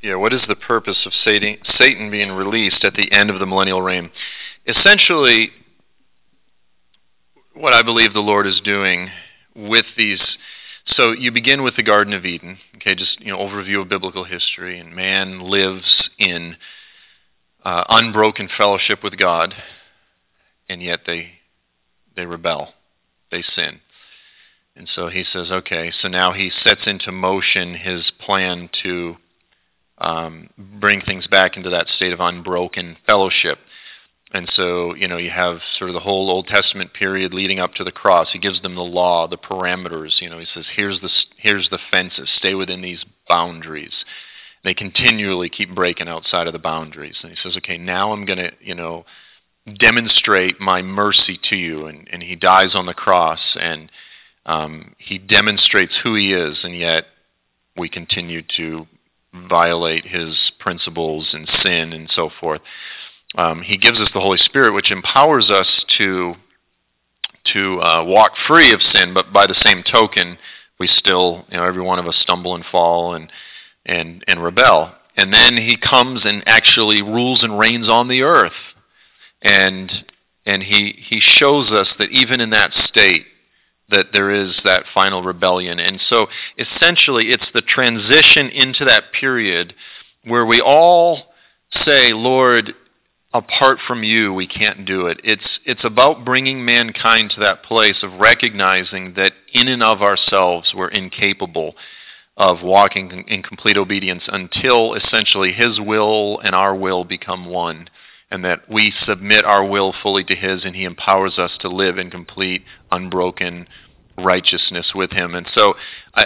Yeah, what is the purpose of Satan being released at the end of the millennial reign? Essentially, what I believe the Lord is doing with these. So you begin with the Garden of Eden, okay, just overview of biblical history, and man lives in unbroken fellowship with God, and yet they rebel, they sin. And so he says, okay, so now he sets into motion his plan to bring things back into that state of unbroken fellowship. And so, you have sort of the whole Old Testament period leading up to the cross. He gives them the law, the parameters. He says, here's the fences. Stay within these boundaries. They continually keep breaking outside of the boundaries. And he says, okay, now I'm going to, demonstrate my mercy to you. And he dies on the cross, and he demonstrates who he is, and yet we continue to violate his principles and sin and so forth. He gives us the Holy Spirit, which empowers us to walk free of sin, but by the same token, we still, every one of us stumble and fall and rebel. And then he comes and actually rules and reigns on the earth, and he shows us that even in that state, that there is that final rebellion. And so essentially it's the transition into that period where we all say, Lord, apart from you, we can't do it. It's about bringing mankind to that place of recognizing that in and of ourselves we're incapable of walking in complete obedience until essentially his will and our will become one, and that we submit our will fully to his, and he empowers us to live in complete, unbroken righteousness with him. And so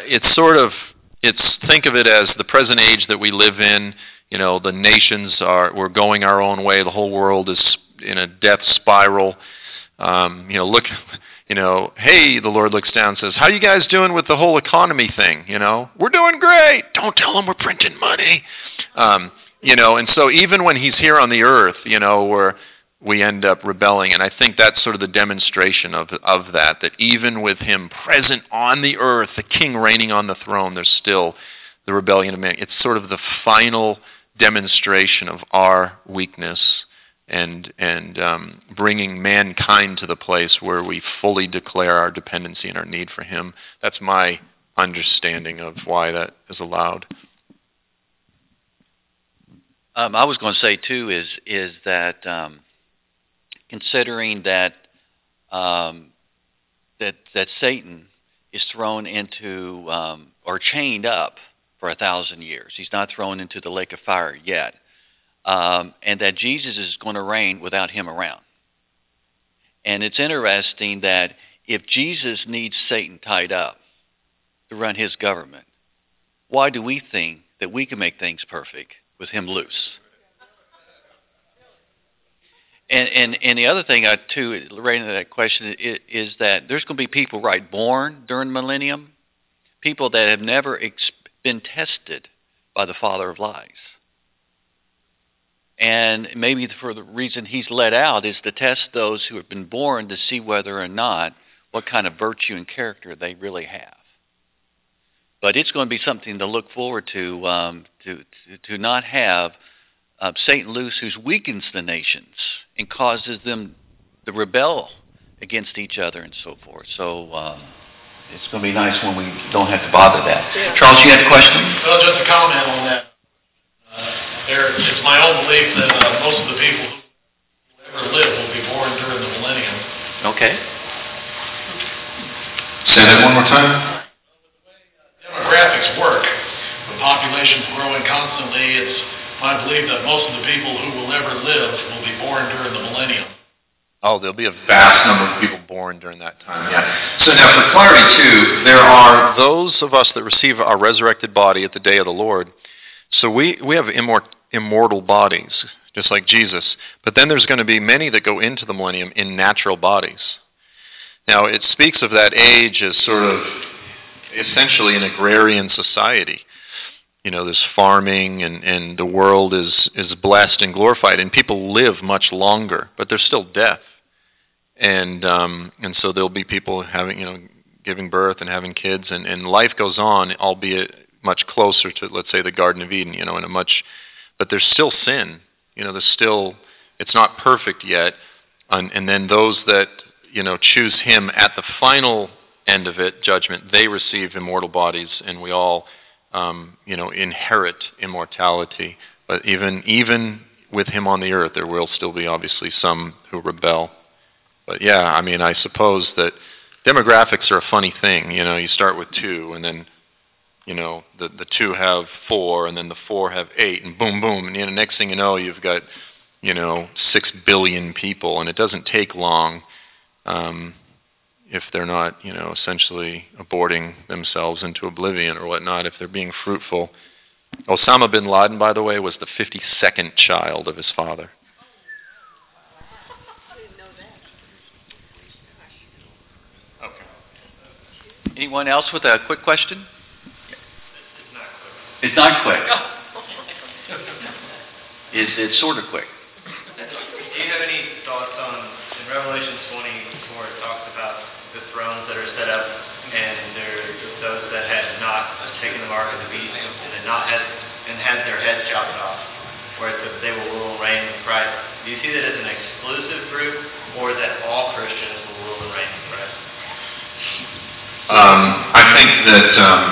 think of it as the present age that we live in. The nations we're going our own way. The whole world is in a death spiral. Hey, the Lord looks down and says, how you guys doing with the whole economy thing? We're doing great. Don't tell them we're printing money. And so even when he's here on the earth, we end up rebelling. And I think that's sort of the demonstration of that even with him present on the earth, the king reigning on the throne, there's still the rebellion of man. It's sort of the final demonstration of our weakness and bringing mankind to the place where we fully declare our dependency and our need for him. That's my understanding of why that is allowed. I was going to say too is that considering that that Satan is thrown into or chained up for 1,000 years. He's not thrown into the lake of fire yet. And that Jesus is going to reign without him around. And it's interesting that if Jesus needs Satan tied up to run his government, why do we think that we can make things perfect with him loose? And the other thing, too, relating to that question, is that there's going to be people, born during the millennium, people that have never been tested by the father of lies. And maybe for the reason he's let out is to test those who have been born to see whether or not what kind of virtue and character they really have. But it's going to be something to look forward to not have Satan loose, who weakens the nations and causes them to rebel against each other and so forth. So it's going to be nice when we don't have to bother that. Yeah. Charles, you had a question? Well, just a comment on that. It's my own belief that most of the people who ever live will be born during the millennium. Okay. Say that one more time. With the way demographics work, the population's growing constantly. It's my belief that most of the people who will ever live will be born during the millennium. Oh, there'll be a vast number of people born during that time, yeah. So now for clarity too, there are those of us that receive our resurrected body at the day of the Lord. So we have immortal bodies, just like Jesus. But then there's going to be many that go into the millennium in natural bodies. Now it speaks of that age as sort of essentially an agrarian society. There's farming and the world is blessed and glorified, and people live much longer, but there's still death. And so there'll be people having, giving birth and having kids, and life goes on, albeit much closer to, let's say, the Garden of Eden, but there's still sin. It's not perfect yet. And then those that, choose him at the final end of it, judgment, they receive immortal bodies, and we all, inherit immortality. But even with him on the earth, there will still be obviously some who rebel. But yeah, I suppose that demographics are a funny thing. You start with 2, and then, the 2 have 4, and then the 4 have 8, and boom, boom. And next thing you know, you've got, 6 billion people, and it doesn't take long if they're not, essentially aborting themselves into oblivion or whatnot, if they're being fruitful. Osama bin Laden, by the way, was the 52nd child of his father. Okay. Anyone else with a quick question? It's not quick. It's sort of quick. Do you have any thoughts on, in Revelation 20, where it talks about the thrones that are set up, and there are those that had not taken the mark of the beast and had their heads chopped off, where it says they will rule and reign with Christ. Do you see that as an exclusive group, or that all Christians will rule and reign with Christ? I think that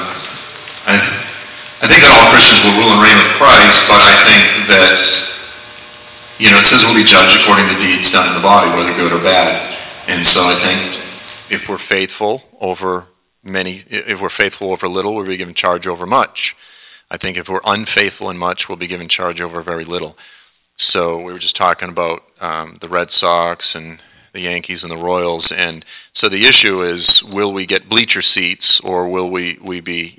I think that all Christians will rule and reign with Christ, but I think that it says we'll be judged according to deeds done in the body, whether good or bad. And so I think if we're faithful over little, we'll be given charge over much. I think if we're unfaithful in much, we'll be given charge over very little. So we were just talking about the Red Sox and the Yankees and the Royals, and so the issue is, will we get bleacher seats, or will we be,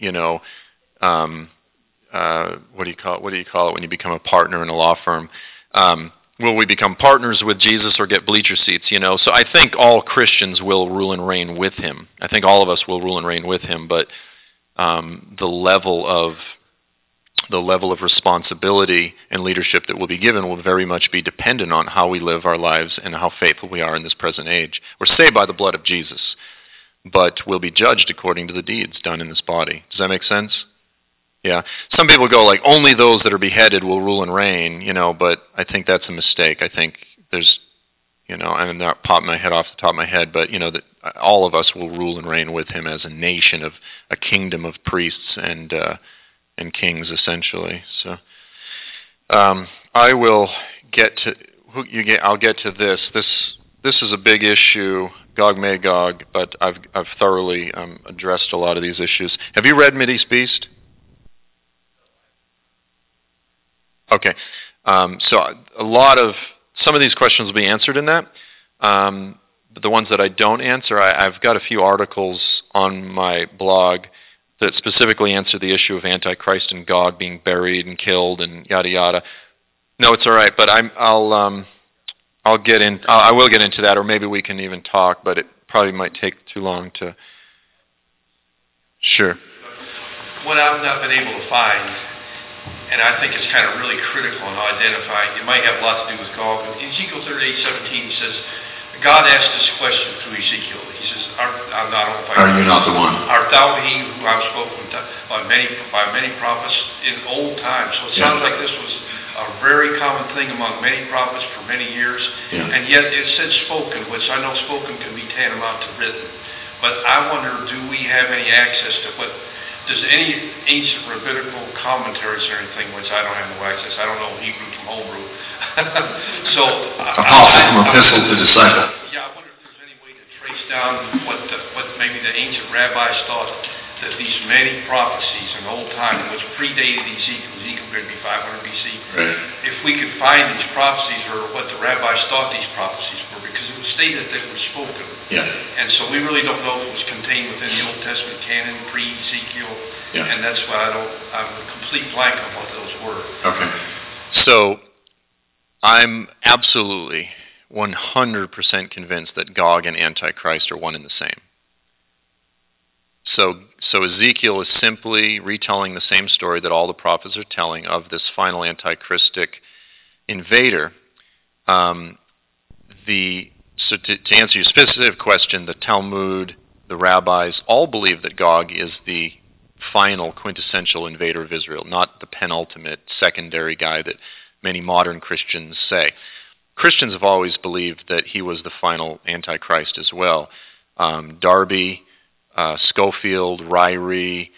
what do you call it when you become a partner in a law firm? Will we become partners with Jesus or get bleacher seats? So I think all Christians will rule and reign with him. I think all of us will rule and reign with him, but the level of responsibility and leadership that will be given will very much be dependent on how we live our lives and how faithful we are in this present age. We're saved by the blood of Jesus, but we'll be judged according to the deeds done in this body. Does that make sense? Yeah. Some people go like, only those that are beheaded will rule and reign, but I think that's a mistake. I think there's, I'm not popping my head off the top of my head, but, that all of us will rule and reign with him as a nation of a kingdom of priests and kings, essentially. So I will get to I'll get to this. This is a big issue, Gog Magog, but I've thoroughly addressed a lot of these issues. Have you read Mideast Beast? Okay, so some of these questions will be answered in that, but the ones that I don't answer, I've got a few articles on my blog that specifically answer the issue of Antichrist and Gog being buried and killed and yada yada. No, it's all right, but I will get into that, or maybe we can even talk, but it probably might take too long to. Sure. What I've not been able to find, and I think it's kind of really critical in identifying, it might have a lot to do with Gog. In Ezekiel 38:17, he says, God asked this question through Ezekiel. He says, Are you not the one? Art thou he who I've spoken by many prophets in old times? So it sounds like this was a very common thing among many prophets for many years. Yeah. And yet it said spoken, which I know spoken can be tantamount to written. But I wonder, do we have any access to what? Does any ancient rabbinical commentaries or anything, which I don't have no access, I don't know Hebrew from Homebrew. So Apostle from Epistle to Disciple. Yeah, I wonder if there's any way to trace down what maybe the ancient rabbis thought, that these many prophecies in old time, which predated Ezekiel could be 500 BC, right. If we could find these prophecies or what the rabbis thought these prophecies were, because it was stated that they were spoken. Yeah. And so we really don't know if it was contained within the Old Testament canon, pre-Ezekiel, yeah. And that's why I'm a complete blank on what those were. Okay. So I'm absolutely 100% convinced that Gog and Antichrist are one and the same. So Ezekiel is simply retelling the same story that all the prophets are telling of this final antichristic invader. So to answer your specific question, the Talmud, the rabbis, all believe that Gog is the final quintessential invader of Israel, not the penultimate secondary guy that many modern Christians say. Christians have always believed that he was the final Antichrist as well. Darby, Schofield, Ryrie,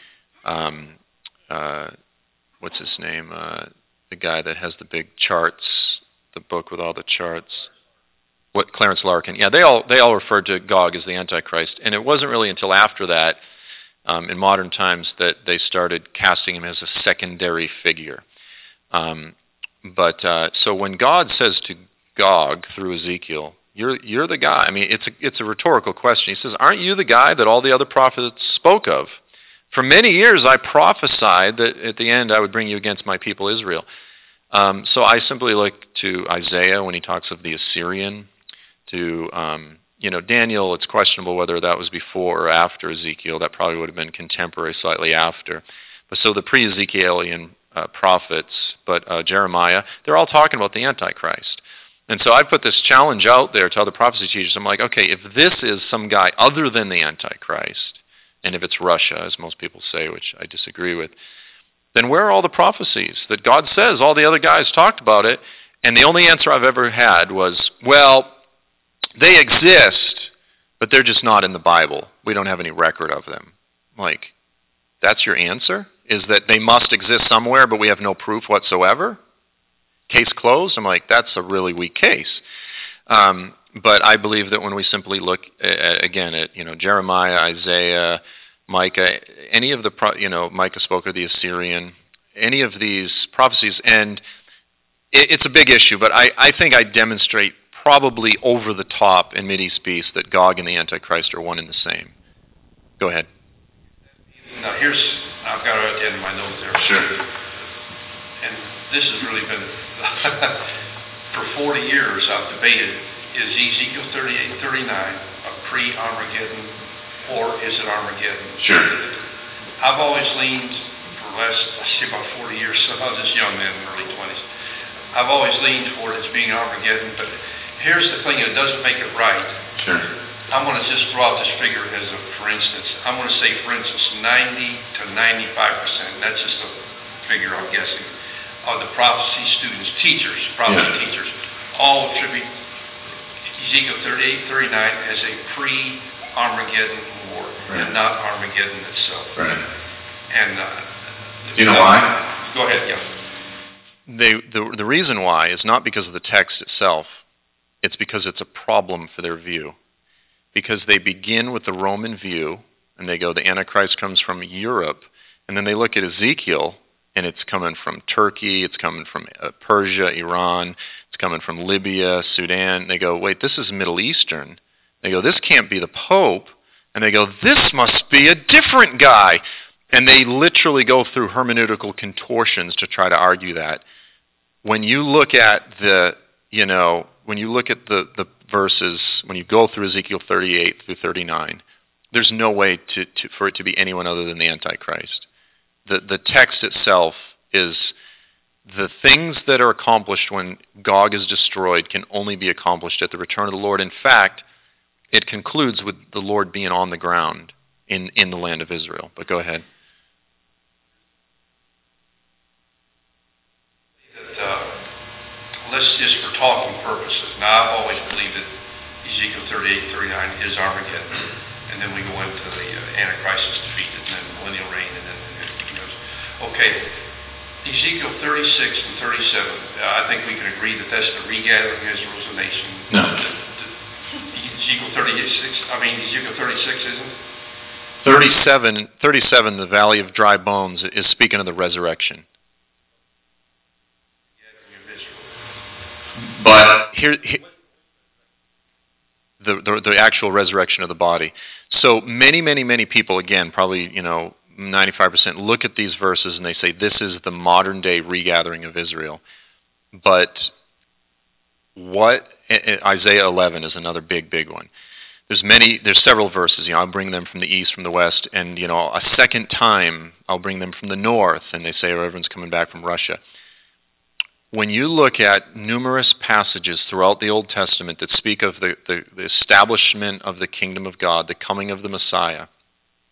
what's his name? The guy that has the big charts, the book with all the charts. Clarence Larkin. Yeah, they all referred to Gog as the Antichrist, and it wasn't really until after that, in modern times, that they started casting him as a secondary figure. So when God says to Gog through Ezekiel, "You're the guy." I mean, it's a rhetorical question. He says, "Aren't you the guy that all the other prophets spoke of? For many years I prophesied that at the end I would bring you against my people Israel." So I simply look to Isaiah when he talks of the Assyrian, to Daniel. It's questionable whether that was before or after Ezekiel. That probably would have been contemporary, slightly after. But so the pre-Ezekielian prophets, but Jeremiah, they're all talking about the Antichrist. And so I put this challenge out there to other prophecy teachers. I'm like, okay, if this is some guy other than the Antichrist, and if it's Russia, as most people say, which I disagree with, then where are all the prophecies that God says all the other guys talked about it? And the only answer I've ever had was, well, they exist, but they're just not in the Bible. We don't have any record of them. Like, that's your answer? Is that they must exist somewhere, but we have no proof whatsoever? Case closed? I'm like, that's a really weak case. But I believe that when we simply look at Jeremiah, Isaiah, Micah, any of the Micah spoke of the Assyrian, any of these prophecies, and it's a big issue. But I think I demonstrate probably over the top in Mideast Beast that Gog and the Antichrist are one and the same. Go ahead. Now I've got it at the end of my note there. Sure. And this has really been, for 40 years I've debated, is Ezekiel 38-39 a pre-Armageddon, or is it Armageddon? Sure. I've always leaned, for the last, about 40 years, so I was just young then, in the early 20s, I've always leaned toward it as being Armageddon, but here's the thing, it doesn't make it right. Sure. I'm going to just throw out this figure as for instance. I'm going to say, for instance, 90 to 95%, that's just a figure I'm guessing, of the prophecy students, prophecy teachers, all attribute Ezekiel 38-39 as a pre-Armageddon war, and not Armageddon itself. Right. And do you know why? Go ahead, yeah. The reason why is not because of the text itself. It's because it's a problem for their view. Because they begin with the Roman view, and they go, the Antichrist comes from Europe, and then they look at Ezekiel, and it's coming from Turkey, it's coming from Persia, Iran, it's coming from Libya, Sudan. They go, wait, this is Middle Eastern. They go, this can't be the Pope. And they go, this must be a different guy. And they literally go through hermeneutical contortions to try to argue that. When you look at the verses, when you go through Ezekiel 38 through 39, there's no way for it to be anyone other than the Antichrist. The text itself is the things that are accomplished when Gog is destroyed can only be accomplished at the return of the Lord. In fact, it concludes with the Lord being on the ground in the land of Israel. But go ahead. Let's just for talking purposes. Now, I've always believed that Ezekiel 38-39 is Armageddon. And then we go into the Antichrist is defeated, and then the millennial reign, and then okay. Ezekiel 36 and 37, I think we can agree that that's the regathering of Israel as a nation. No. Ezekiel 36 isn't? 37, the Valley of Dry Bones, is speaking of the resurrection. But here the actual resurrection of the body. So many people, again, probably 95%, look at these verses and they say this is the modern day regathering of Israel. But Isaiah 11 is another big one. There's several verses. I'll bring them from the east, from the west, and a second time I'll bring them from the north. And they say, oh, everyone's coming back from Russia. When you look at numerous passages throughout the Old Testament that speak of the establishment of the kingdom of God, the coming of the Messiah,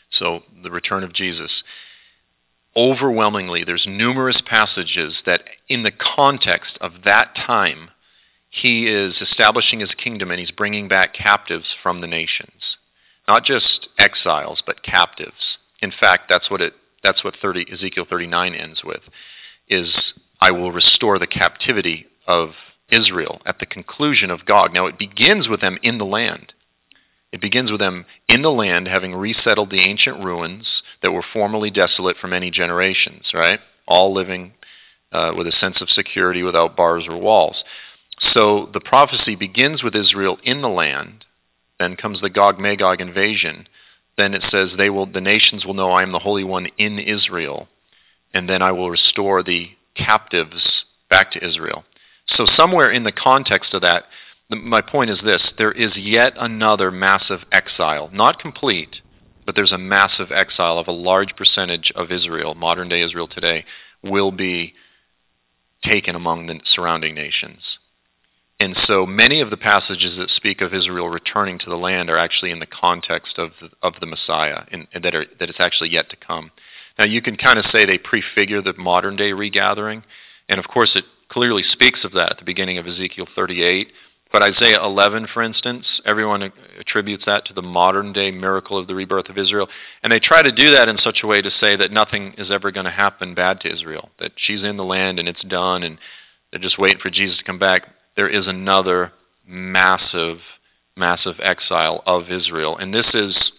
So the return of Jesus. Overwhelmingly, there's numerous passages that in the context of that time, he is establishing his kingdom and he's bringing back captives from the nations. Not just exiles, but captives. In fact, that's what Ezekiel 39 ends with, is I will restore the captivity of Israel at the conclusion of Gog. Now, it begins with them in the land. It begins with them in the land, having resettled the ancient ruins that were formerly desolate for many generations, right? All living with a sense of security without bars or walls. So the prophecy begins with Israel in the land, then comes the Gog-Magog invasion. Then it says the nations will know I am the Holy One in Israel, and then I will restore the captives back to Israel. So somewhere in the context of that, my point is this: there is yet another massive exile, not complete, but there's a massive exile of a large percentage of Israel, modern day Israel today, will be taken among the surrounding nations. And so many of the passages that speak of Israel returning to the land are actually in the context of the Messiah, and that it's actually yet to come. Now you can kind of say they prefigure the modern day regathering, and of course it clearly speaks of that at the beginning of Ezekiel 38. But Isaiah 11, for instance, everyone attributes that to the modern day miracle of the rebirth of Israel. And they try to do that in such a way to say that nothing is ever going to happen bad to Israel, that she's in the land and it's done and they're just waiting for Jesus to come back. There is another massive, massive exile of Israel. And this is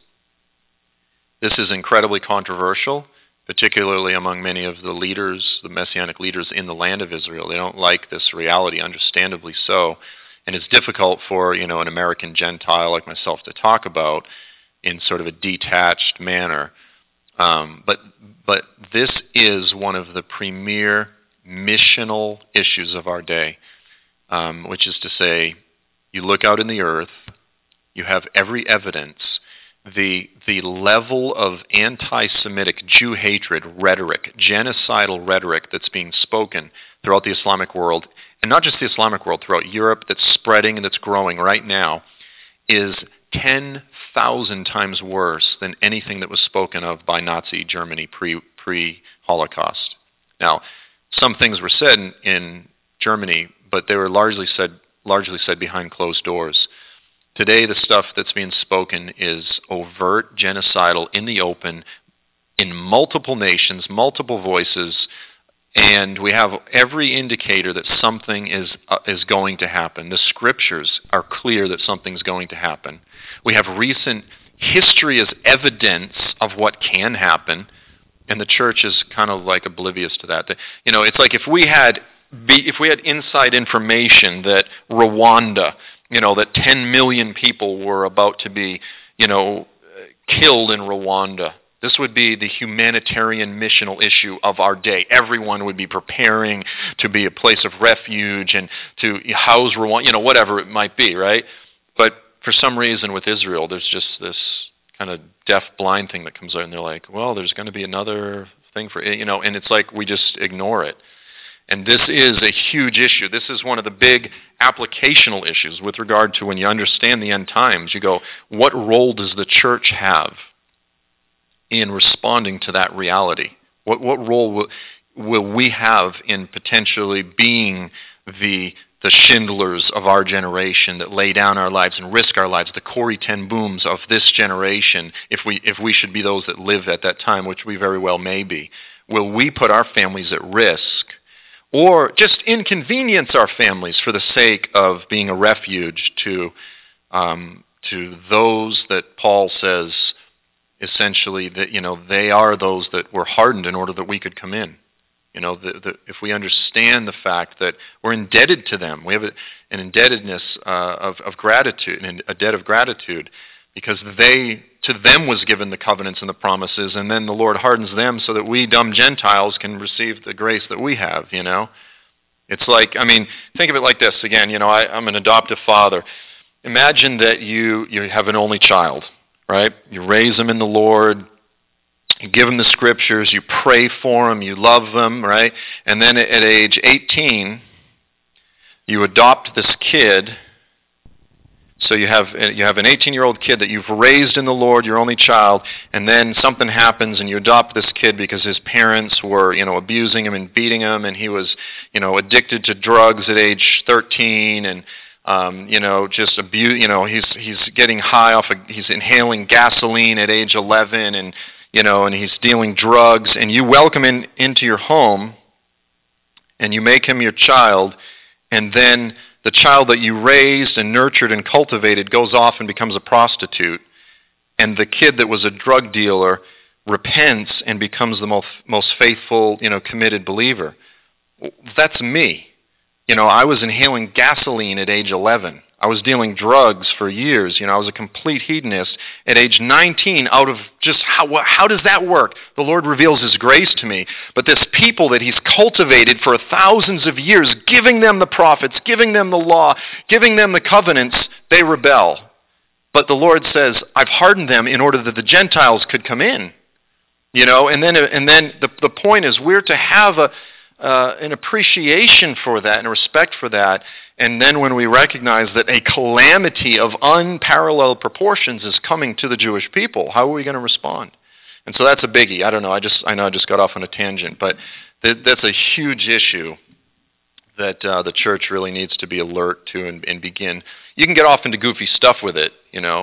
incredibly controversial, particularly among many of the leaders, the Messianic leaders in the land of Israel. They don't like this reality, understandably so. And it's difficult for, an American Gentile like myself to talk about in sort of a detached manner. But this is one of the premier missional issues of our day, which is to say, you look out in the earth, you have every evidence, the level of anti-Semitic Jew hatred rhetoric, genocidal rhetoric that's being spoken throughout the Islamic world, and not just the Islamic world, throughout Europe, that's spreading and that's growing right now, is 10,000 times worse than anything that was spoken of by Nazi Germany pre-Holocaust. Now, some things were said in Germany, but they were largely said behind closed doors. Today, the stuff that's being spoken is overt, genocidal, in the open, in multiple nations, multiple voices, and we have every indicator that something is going to happen. The scriptures are clear that something's going to happen. We have recent history as evidence of what can happen, and the church is kind of like oblivious to that. It's like if we had inside information that Rwanda, that 10 million people were about to be, killed in Rwanda. This would be the humanitarian missional issue of our day. Everyone would be preparing to be a place of refuge and to house Rwanda, whatever it might be, right? But for some reason with Israel, there's just this kind of deaf, blind thing that comes out, and they're like, well, there's going to be another thing for it, and it's like we just ignore it. And this is a huge issue. This is one of the big applicational issues with regard to when you understand the end times. You go, what role does the church have in responding to that reality? What role will we have in potentially being the Schindlers of our generation that lay down our lives and risk our lives, the Corrie ten Booms of this generation, if we should be those that live at that time, which we very well may be? Will we put our families at risk, or just inconvenience our families for the sake of being a refuge to those that Paul says essentially that they are those that were hardened in order that we could come in? If we understand the fact that we're indebted to them, we have an indebtedness of gratitude, and a debt of gratitude, because to them was given the covenants and the promises, and then the Lord hardens them so that we dumb Gentiles can receive the grace that we have, It's like, think of it like this. Again, I'm an adoptive father. Imagine that you have an only child, right? You raise them in the Lord, you give them the scriptures, you pray for them, you love them, right? And then at age 18, you adopt this kid So you have an 18-year-old kid that you've raised in the Lord, your only child, and then something happens and you adopt this kid because his parents were, abusing him and beating him, and he was, addicted to drugs at age 13, and just abuse. He's getting high he's inhaling gasoline at age 11, and and he's dealing drugs, and you welcome him into your home, and you make him your child, and then the child that you raised and nurtured and cultivated goes off and becomes a prostitute, and the kid that was a drug dealer repents and becomes the most faithful, committed believer. That's me. I was inhaling gasoline at age 11. I was dealing drugs for years. I was a complete hedonist. At age 19, out of just how does that work? The Lord reveals His grace to me. But this people that He's cultivated for thousands of years, giving them the prophets, giving them the law, giving them the covenants, they rebel. But the Lord says, I've hardened them in order that the Gentiles could come in. And then the point is we're to have an appreciation for that and a respect for that. And then when we recognize that a calamity of unparalleled proportions is coming to the Jewish people, how are we going to respond? And so that's a biggie. I don't know. I know I just got off on a tangent, but that's a huge issue that the church really needs to be alert to and begin. You can get off into goofy stuff with it,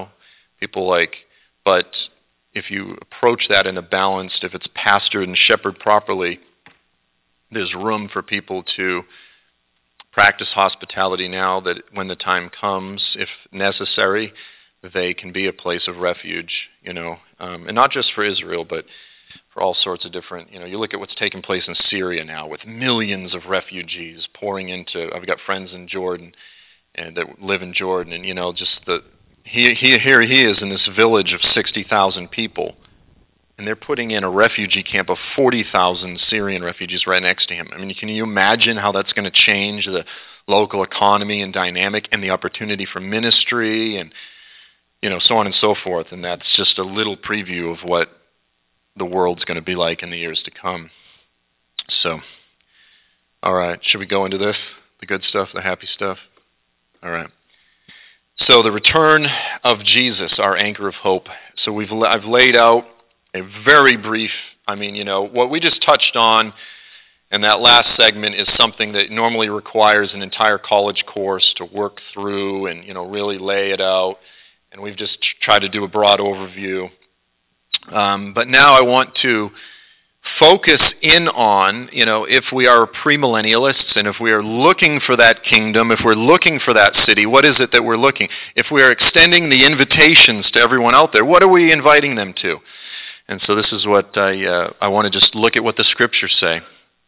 but if you approach that in a balanced, if it's pastored and shepherded properly, there's room for people to practice hospitality now, that when the time comes, if necessary, they can be a place of refuge, and not just for Israel, but for all sorts of different, you look at what's taking place in Syria now with millions of refugees pouring into, I've got friends in Jordan and that live in Jordan, and here he is in this village of 60,000 people, and they're putting in a refugee camp of 40,000 Syrian refugees right next to him. I mean, can you imagine how that's going to change the local economy and dynamic and the opportunity for ministry and, so on and so forth. And that's just a little preview of what the world's going to be like in the years to come. So, all right, should we go into this? The good stuff, the happy stuff? All right. So the return of Jesus, our anchor of hope. So I've laid out a very brief, what we just touched on in that last segment is something that normally requires an entire college course to work through and, really lay it out. And we've just tried to do a broad overview. But now I want to focus in on, if we are premillennialists and if we are looking for that kingdom, if we're looking for that city, what is it that we're looking? If we are extending the invitations to everyone out there, what are we inviting them to? And so this is what I want to just look at what the scriptures say.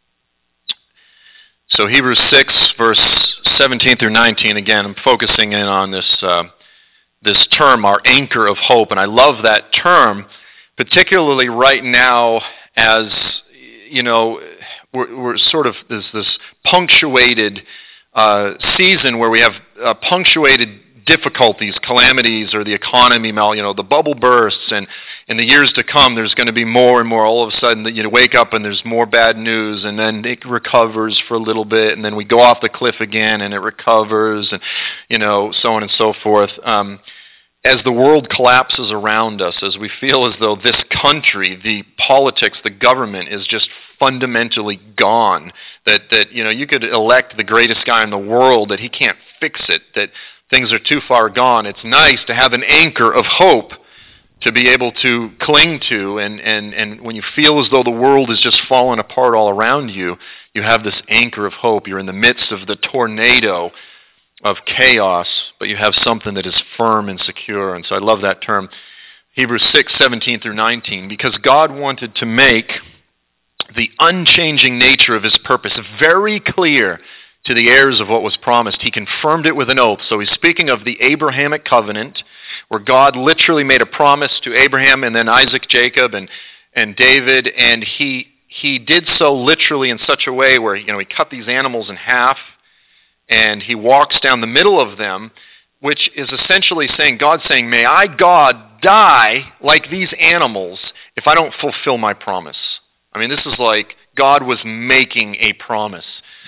So Hebrews 6, verse 17 through 19, again, I'm focusing in on this term, our anchor of hope. And I love that term, particularly right now as, we're sort of this punctuated season where we have punctuated difficulties, calamities, or the economy, the bubble bursts, and in the years to come, there's going to be more and more. All of a sudden, you wake up and there's more bad news, and then it recovers for a little bit, and then we go off the cliff again, and it recovers, and so on and so forth. As the world collapses around us, as we feel as though this country, the politics, the government is just fundamentally gone, that you could elect the greatest guy in the world, that he can't fix it, that things are too far gone. It's nice to have an anchor of hope to be able to cling to, and when you feel as though the world is just falling apart all around you, you have this anchor of hope. You're in the midst of the tornado of chaos, but you have something that is firm and secure. And so I love that term, Hebrews 6, 17 through 19, because God wanted to make the unchanging nature of His purpose very clear to the heirs of what was promised. He confirmed it with an oath. So he's speaking of the Abrahamic covenant, where God literally made a promise to Abraham and then Isaac, Jacob, and David, and he did so literally in such a way where he cut these animals in half, and he walks down the middle of them, which is essentially saying, God saying, may I, God, die like these animals if I don't fulfill my promise. I mean, this is like God was making a promise.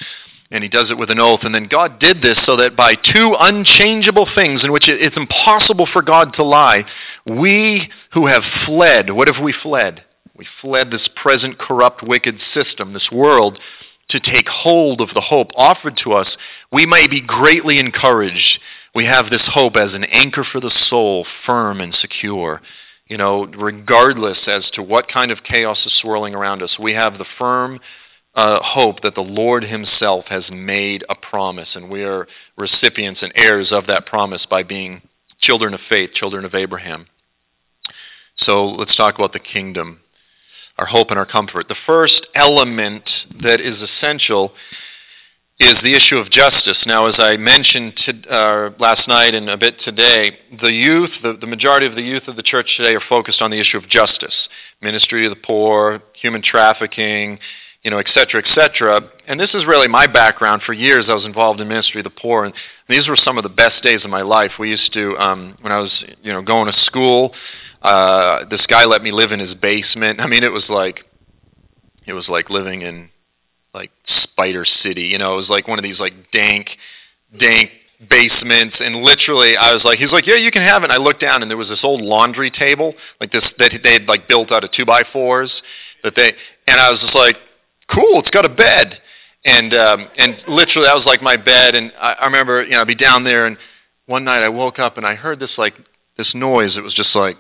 And he does it with an oath. And then God did this so that by two unchangeable things in which it's impossible for God to lie, we who have fled, what have we fled? We fled this present corrupt, wicked system, this world, to take hold of the hope offered to us. We may be greatly encouraged. We have this hope as an anchor for the soul, firm and secure. Regardless as to what kind of chaos is swirling around us, we have the firm hope that the Lord himself has made a promise, and we are recipients and heirs of that promise by being children of faith, children of Abraham. So let's talk about the kingdom, our hope and our comfort. The first element that is essential is the issue of justice. Now, as I mentioned last night and a bit today, the youth, the majority of the youth of the church today are focused on the issue of justice, ministry to the poor, human trafficking, et cetera, et cetera. And this is really my background. For years, I was involved in ministry to the poor, and these were some of the best days of my life. We used to, when I was, going to school, this guy let me live in his basement. I mean, it was like living in like Spider City. It was like one of these like dank basements, and literally I was like, he's like, yeah, you can have it. And I looked down, and there was this old laundry table like this that they had like built out of 2x4s and I was just like, cool, it's got a bed. And literally that was like my bed. And I remember, I'd be down there, and one night I woke up and I heard this noise. It was just like,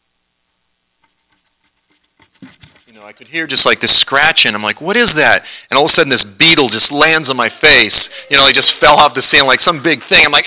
I could hear just like this scratching. I'm like, what is that? And all of a sudden this beetle just lands on my face. It just fell off the ceiling like some big thing. I'm like,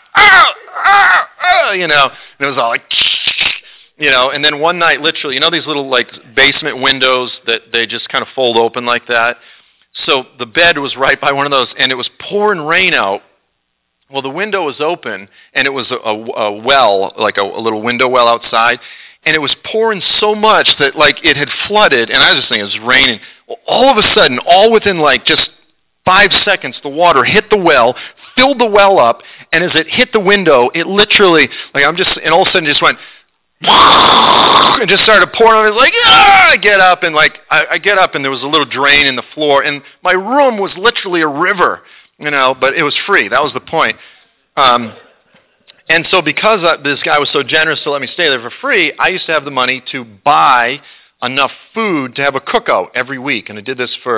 and it was all like, and then one night, literally, these little like basement windows that they just kind of fold open like that. So the bed was right by one of those, and it was pouring rain out. Well, the window was open, and it was a well, like a little window well outside, and it was pouring so much that like it had flooded, and I was just thinking it was raining. Well, all of a sudden, all within like just 5 seconds, the water hit the well, filled the well up, and as it hit the window, it literally, and all of a sudden just went, and just started pouring on it. Like, I get up, and like I get up, and there was a little drain in the floor, and my room was literally a river, but it was free. That was the point. And so because this guy was so generous to let me stay there for free, I used to have the money to buy enough food to have a cookout every week. And I did this for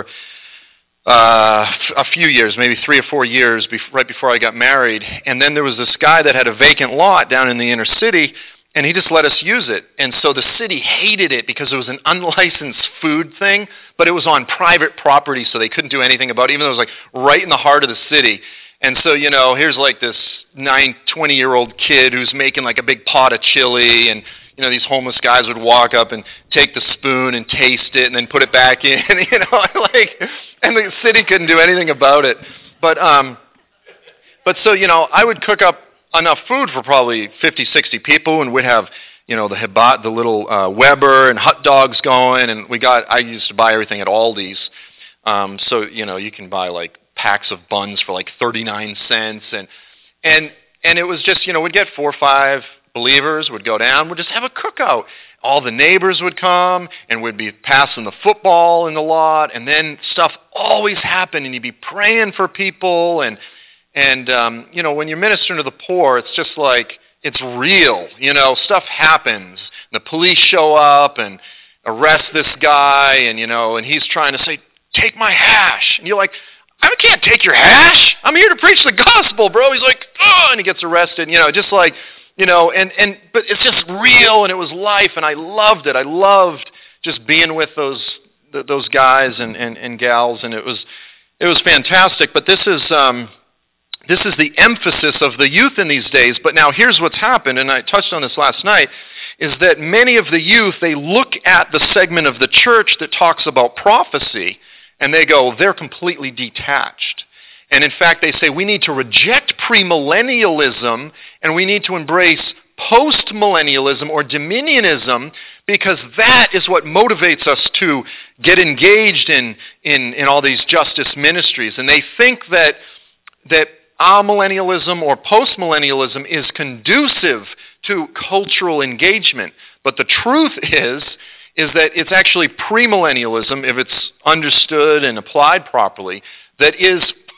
a few years, maybe 3 or 4 years, right before I got married. And then there was this guy that had a vacant lot down in the inner city, and he just let us use it. And so the city hated it because it was an unlicensed food thing, but it was on private property, so they couldn't do anything about it, even though it was like right in the heart of the city. And so, here's like this 20-year-old kid who's making like a big pot of chili, and, these homeless guys would walk up and take the spoon and taste it and then put it back in, and the city couldn't do anything about it. But so, I would cook up enough food for probably 50, 60 people, and we'd have, the little Weber and hot dogs going, and I used to buy everything at Aldi's. So, you can buy like packs of buns for like 39 cents, and it was just, we'd get 4 or 5 believers, would go down, we'd just have a cookout. All the neighbors would come, and we'd be passing the football in the lot, and then stuff always happened, and you'd be praying for people, and when you're ministering to the poor, it's just like, it's real, stuff happens. The police show up and arrest this guy, and he's trying to say, take my hash, and you're like, I can't take your hash. I'm here to preach the gospel, bro. He's like, oh, and he gets arrested, just like, but it's just real, and it was life, and I loved it. I loved just being with those guys and gals, and it was fantastic. But this is the emphasis of the youth in these days. But now here's what's happened, and I touched on this last night, is that many of the youth, they look at the segment of the church that talks about prophecy, and they go, they're completely detached. And in fact, they say we need to reject premillennialism and we need to embrace postmillennialism or dominionism, because that is what motivates us to get engaged in all these justice ministries. And they think that amillennialism or postmillennialism is conducive to cultural engagement. But the truth is that it's actually premillennialism, if it's understood and applied properly, that is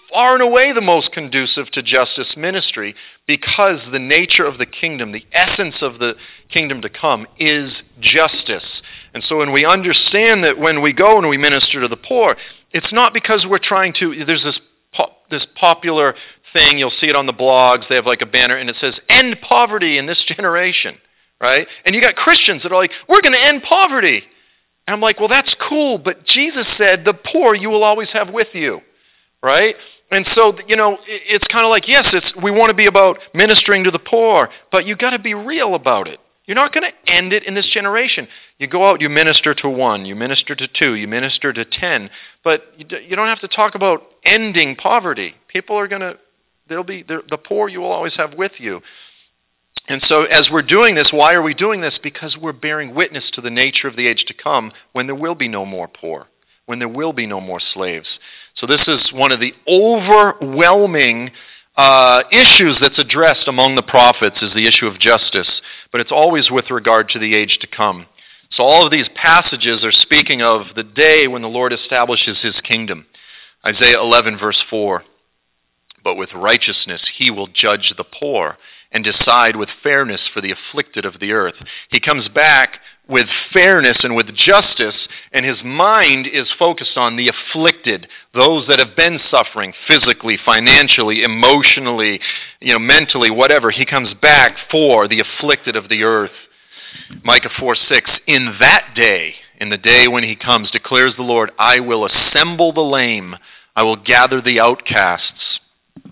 far and away the most conducive to justice ministry, because the nature of the kingdom, the essence of the kingdom to come, is justice. And so when we understand that when we go and we minister to the poor, it's not because we're trying to, there's this popular thing, you'll see it on the blogs, they have like a banner and it says, end poverty in this generation, right? And you got Christians that are like, we're going to end poverty. And I'm like, well, that's cool, but Jesus said, the poor you will always have with you, right? And so, it's kind of like, yes, we want to be about ministering to the poor, but you got to be real about it. You're not going to end it in this generation. You go out, you minister to 1, you minister to 2, you minister to 10, but you don't have to talk about ending poverty. People are going to, the poor you will always have with you. And so as we're doing this, why are we doing this? Because we're bearing witness to the nature of the age to come, when there will be no more poor, when there will be no more slaves. So this is one of the overwhelming issues that's addressed among the prophets, is the issue of justice, but it's always with regard to the age to come. So all of these passages are speaking of the day when the Lord establishes his kingdom. Isaiah 11 verse 4, but with righteousness he will judge the poor and decide with fairness for the afflicted of the earth. He comes back with fairness and with justice, and his mind is focused on the afflicted, those that have been suffering physically, financially, emotionally, mentally, whatever. He comes back for the afflicted of the earth. Micah 4:6, in that day, in the day when he comes, declares the Lord, I will assemble the lame, I will gather the outcasts.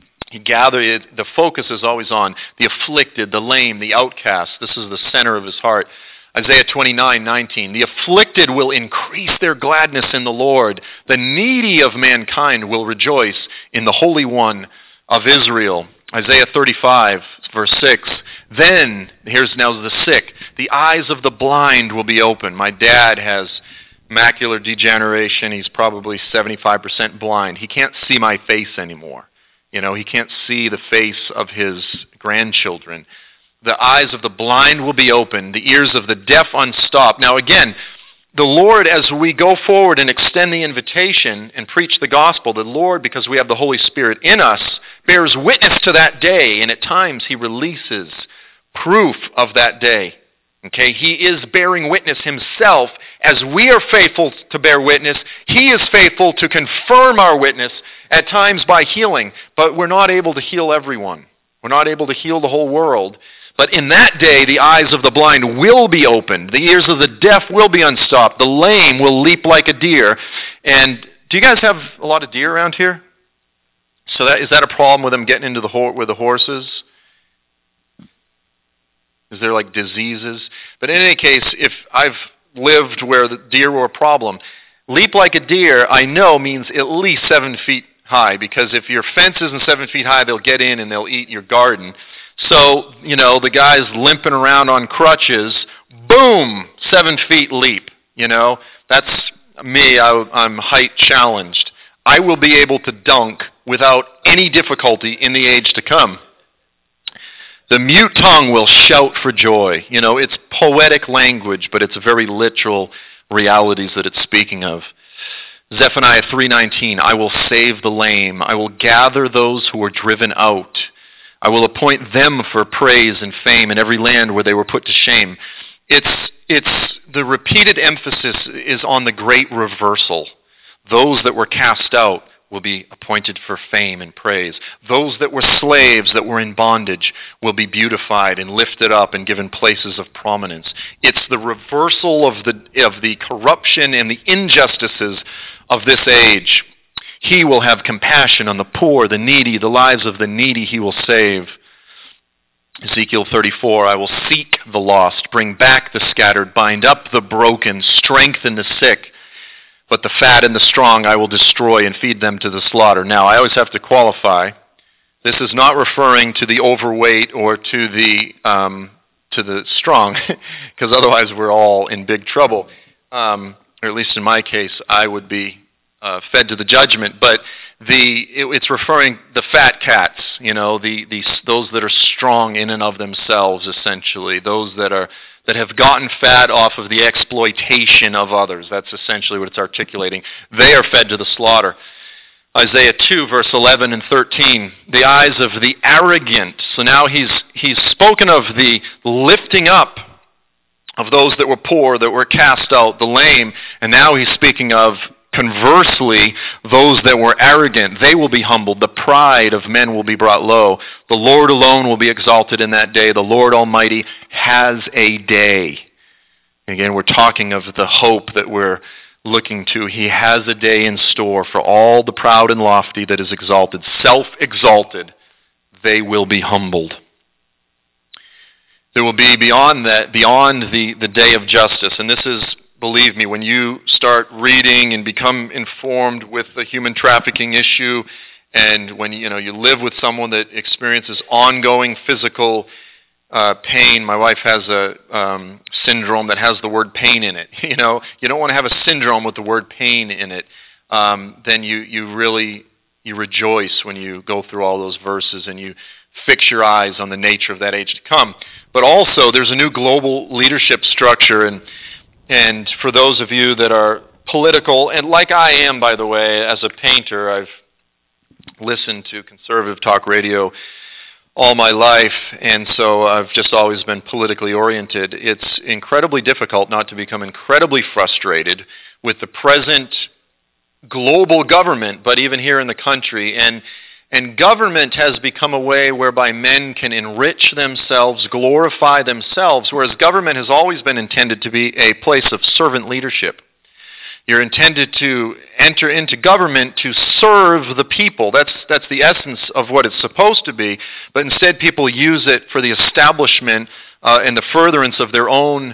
The focus is always on the afflicted, the lame, the outcasts. This is the center of his heart. Isaiah 29:19, the afflicted will increase their gladness in the Lord. The needy of mankind will rejoice in the Holy One of Israel. Isaiah 35 verse 6, then, here's now the sick, the eyes of the blind will be open. My dad has macular degeneration. He's probably 75% blind. He can't see my face anymore. He can't see the face of his grandchildren. The eyes of the blind will be opened, the ears of the deaf unstopped. Now again, the Lord, as we go forward and extend the invitation and preach the gospel, the Lord, because we have the Holy Spirit in us, bears witness to that day, and at times he releases proof of that day. Okay, he is bearing witness himself. As we are faithful to bear witness, he is faithful to confirm our witness, at times by healing, but we're not able to heal everyone. We're not able to heal the whole world. But in that day, the eyes of the blind will be opened. The ears of the deaf will be unstopped. The lame will leap like a deer. And do you guys have a lot of deer around here? So is that a problem with them getting into with the horses? Is there like diseases? But in any case, if I've lived where the deer were a problem, leap like a deer, I know, means at least 7 feet high, because if your fence isn't 7 feet high, they'll get in and they'll eat your garden. So, the guy's limping around on crutches, boom, 7 feet leap, That's me, I'm height challenged. I will be able to dunk without any difficulty in the age to come. The mute tongue will shout for joy. It's poetic language, but it's very literal realities that it's speaking of. Zephaniah 3:19, I will save the lame. I will gather those who are driven out. I will appoint them for praise and fame in every land where they were put to shame. It's the repeated emphasis is on the great reversal. Those that were cast out will be appointed for fame and praise. Those that were slaves, that were in bondage, will be beautified and lifted up and given places of prominence. It's the reversal of the corruption and the injustices of this age. He will have compassion on the poor, the needy, the lives of the needy he will save. Ezekiel 34, I will seek the lost, bring back the scattered, bind up the broken, strengthen the sick. But the fat and the strong I will destroy and feed them to the slaughter. Now, I always have to qualify. This is not referring to the overweight or to the strong, because otherwise we're all in big trouble. Or at least in my case, I would be fed to the judgment. But it's referring the fat cats, those that are strong in and of themselves, essentially, those that have gotten fat off of the exploitation of others. That's essentially what it's articulating. They are fed to the slaughter. Isaiah 2, verse 11 and 13, the eyes of the arrogant. So now he's spoken of the lifting up of those that were poor, that were cast out, the lame, and now he's speaking of, conversely, those that were arrogant. They will be humbled. The pride of men will be brought low. The Lord alone will be exalted in that day. The Lord Almighty has a day. Again, we're talking of the hope that we're looking to. He has a day in store for all the proud and lofty that is exalted. Self-exalted, they will be humbled. There will be beyond that, beyond the day of justice. And this is, believe me, when you start reading and become informed with the human trafficking issue, and when you live with someone that experiences ongoing physical pain. My wife has a syndrome that has the word pain in it. You don't want to have a syndrome with the word pain in it. Then you rejoice when you go through all those verses and you fix your eyes on the nature of that age to come. But also, there's a new global leadership structure, and for those of you that are political, and like I am, by the way, as a painter, I've listened to conservative talk radio all my life, and so I've just always been politically oriented. It's incredibly difficult not to become incredibly frustrated with the present global government, but even here in the country. And government has become a way whereby men can enrich themselves, glorify themselves, whereas government has always been intended to be a place of servant leadership. You're intended to enter into government to serve the people. That's the essence of what it's supposed to be. But instead, people use it for the establishment and the furtherance of their own,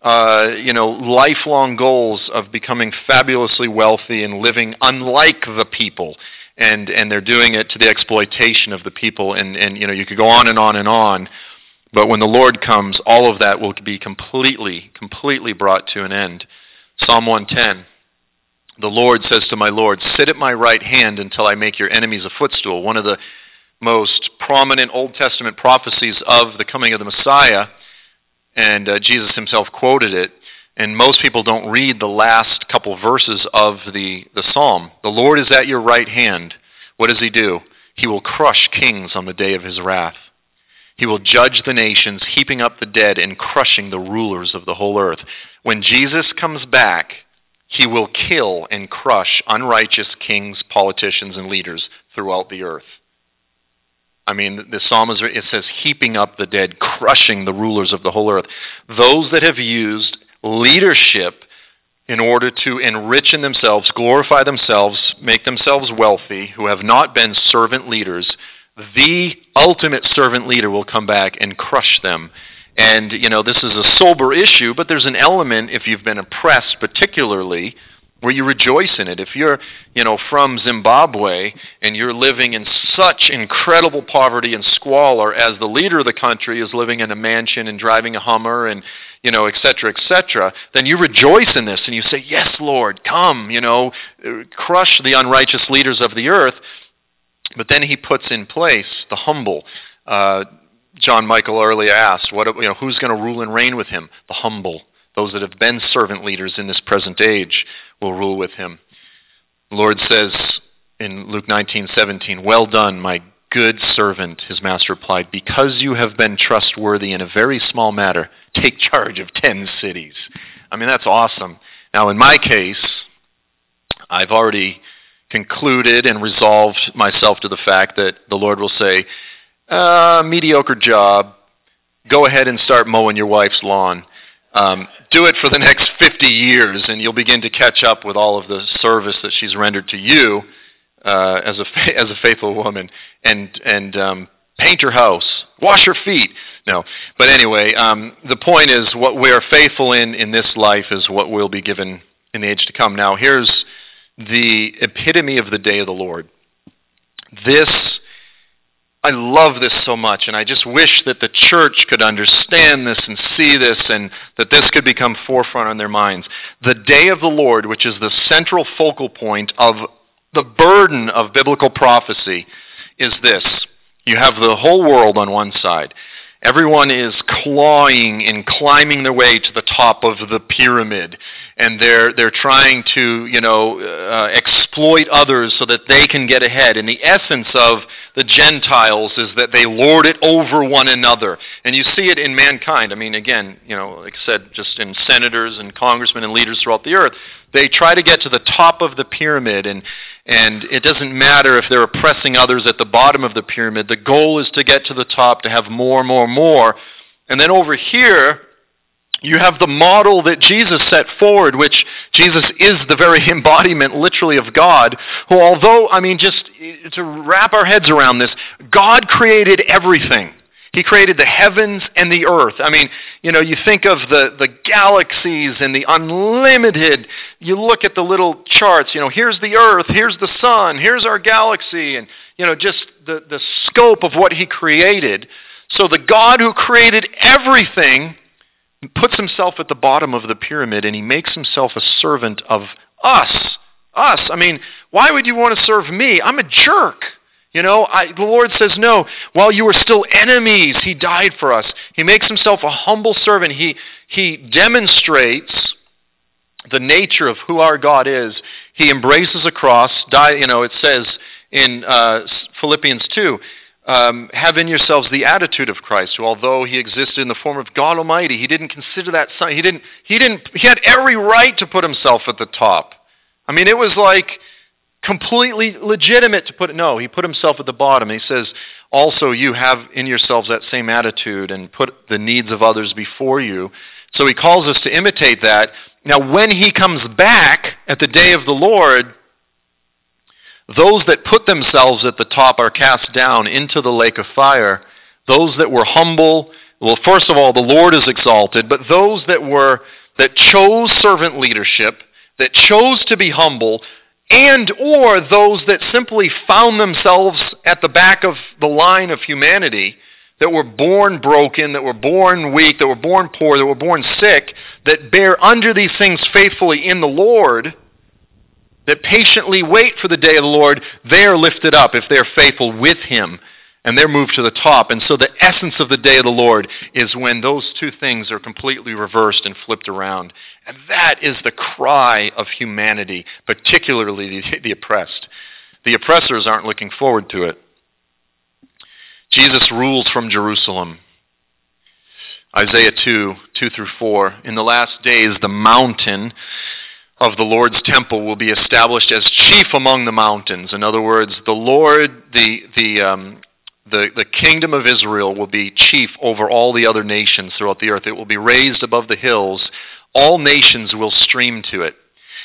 lifelong goals of becoming fabulously wealthy and living unlike the people. And they're doing it to the exploitation of the people. And you could go on and on and on. But when the Lord comes, all of that will be completely brought to an end. Psalm 110. The Lord says to my Lord, sit at my right hand until I make your enemies a footstool. One of the most prominent Old Testament prophecies of the coming of the Messiah, and Jesus himself quoted it, and most people don't read the last couple verses of the psalm. The Lord is at your right hand. What does he do? He will crush kings on the day of his wrath. He will judge the nations, heaping up the dead and crushing the rulers of the whole earth. When Jesus comes back, he will kill and crush unrighteous kings, politicians, and leaders throughout the earth. I mean, the psalm it says, heaping up the dead, crushing the rulers of the whole earth. Those that have used leadership in order to enrich in themselves, glorify themselves, make themselves wealthy, who have not been servant leaders, the ultimate servant leader will come back and crush them. And, this is a sober issue, but there's an element, if you've been oppressed particularly, where you rejoice in it. If you're, from Zimbabwe and you're living in such incredible poverty and squalor as the leader of the country is living in a mansion and driving a Hummer and, et cetera, then you rejoice in this and you say, yes, Lord, come, crush the unrighteous leaders of the earth. But then he puts in place the humble. John Michael earlier asked, who's going to rule and reign with him? The humble. Those that have been servant leaders in this present age will rule with him. The Lord says in Luke 19:17, well done, my good servant, his master replied, because you have been trustworthy in a very small matter, take charge of 10 cities. I mean, that's awesome. Now, in my case, I've already concluded and resolved myself to the fact that the Lord will say, mediocre job, go ahead and start mowing your wife's lawn. Do it for the next 50 years, and you'll begin to catch up with all of the service that she's rendered to you as a faithful woman. And paint her house, wash her feet. No, but anyway, the point is, what we are faithful in this life is what will be given in the age to come. Now, here's the epitome of the day of the Lord. I love this so much, and I just wish that the church could understand this and see this, and that this could become forefront on their minds. The day of the Lord, which is the central focal point of the burden of biblical prophecy, is this. You have the whole world on one side, Everyone is clawing and climbing their way to the top of the pyramid, and they're trying to exploit others so that they can get ahead. And the essence of the Gentiles is that they lord it over one another, and you see it in mankind. I mean, again, like I said, just in senators and congressmen and leaders throughout the earth, they try to get to the top of the pyramid, and it doesn't matter if they're oppressing others at the bottom of the pyramid. The goal is to get to the top, to have more. And then over here, you have the model that Jesus set forward, which Jesus is the very embodiment, literally, of God, who, although, just to wrap our heads around this, God created everything. He created the heavens and the earth. You think of the galaxies and the unlimited. You look at the little charts. Here's the earth, here's the sun, here's our galaxy, and just the scope of what he created. So the God who created everything puts himself at the bottom of the pyramid, and he makes himself a servant of us. Us. Why would you want to serve me? I'm a jerk. The Lord says, no, while you were still enemies, he died for us. He makes himself a humble servant. He demonstrates the nature of who our God is. He embraces a cross. It says in Philippians 2, have in yourselves the attitude of Christ, who, although he existed in the form of God Almighty, he didn't consider that son. He had every right to put himself at the top. It was like completely legitimate to put it. No, he put himself at the bottom. He says, also you have in yourselves that same attitude and put the needs of others before you. So he calls us to imitate that. Now, when he comes back at the day of the Lord, those that put themselves at the top are cast down into the lake of fire. Those that were humble, well, first of all, the Lord is exalted, but those that chose servant leadership, that chose to be humble, and or those that simply found themselves at the back of the line of humanity, that were born broken, that were born weak, that were born poor, that were born sick, that bear under these things faithfully in the Lord, that patiently wait for the day of the Lord, they are lifted up if they're faithful with him, and they're moved to the top. And so the essence of the day of the Lord is when those two things are completely reversed and flipped around. And that is the cry of humanity, particularly the oppressed. The oppressors aren't looking forward to it. Jesus rules from Jerusalem. Isaiah 2:2-4. In the last days, the mountain of the Lord's temple will be established as chief among the mountains. In other words, the Lord, the kingdom of Israel will be chief over all the other nations throughout the earth. It will be raised above the hills. All nations will stream to it.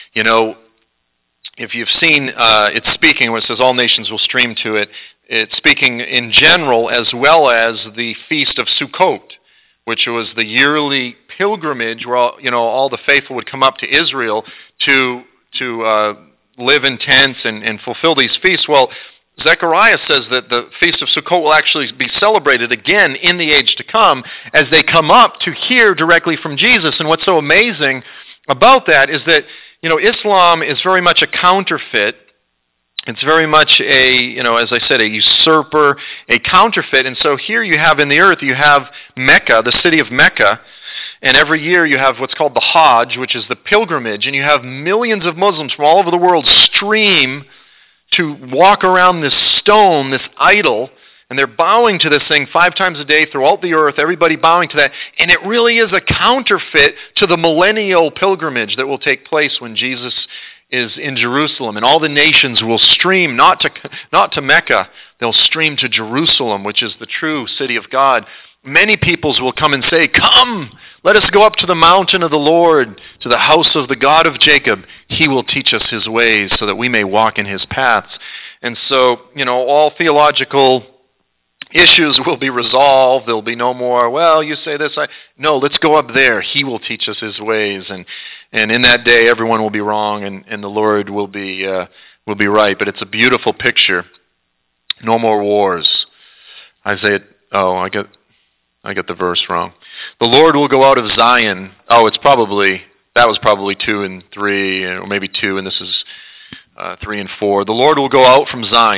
If you've seen, it's speaking when it says all nations will stream to it, it's speaking in general as well as the Feast of Sukkot, which was the yearly pilgrimage where all the faithful would come up to Israel to live in tents and fulfill these feasts. Well, Zechariah says that the Feast of Sukkot will actually be celebrated again in the age to come as they come up to hear directly from Jesus. And what's so amazing about that is that, Islam is very much a counterfeit. It's very much as I said, a usurper, a counterfeit. And so here you have in the earth, you have Mecca, the city of Mecca, and every year you have what's called the Hajj, which is the pilgrimage, and you have millions of Muslims from all over the world stream to walk around this stone, this idol, and they're bowing to this thing 5 times a day throughout the earth, everybody bowing to that, and it really is a counterfeit to the millennial pilgrimage that will take place when Jesus is in Jerusalem, and all the nations will stream not to Mecca, they'll stream to Jerusalem, which is the true city of God. Many peoples will come and say, come, let us go up to the mountain of the Lord, to the house of the God of Jacob. He will teach us his ways so that we may walk in his paths. And so, all theological issues will be resolved. There'll be no more, well, you say this. No, let's go up there. He will teach us his ways. And in that day, everyone will be wrong and the Lord will be right. But it's a beautiful picture. No more wars. Isaiah, I got the verse wrong. The Lord will go out of Zion. That was probably 2 and 3, or maybe 2, and this is 3 and 4. The Lord will go out from Zion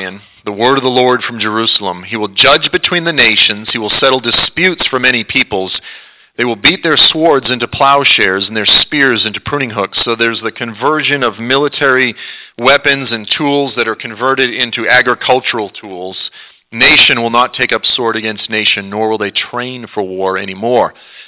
The word of the Lord from Jerusalem. He will judge between the nations. He will settle disputes for many peoples. They will beat their swords into plowshares and their spears into pruning hooks. So there's the conversion of military weapons and tools that are converted into agricultural tools. Nation will not take up sword against nation, nor will they train for war anymore.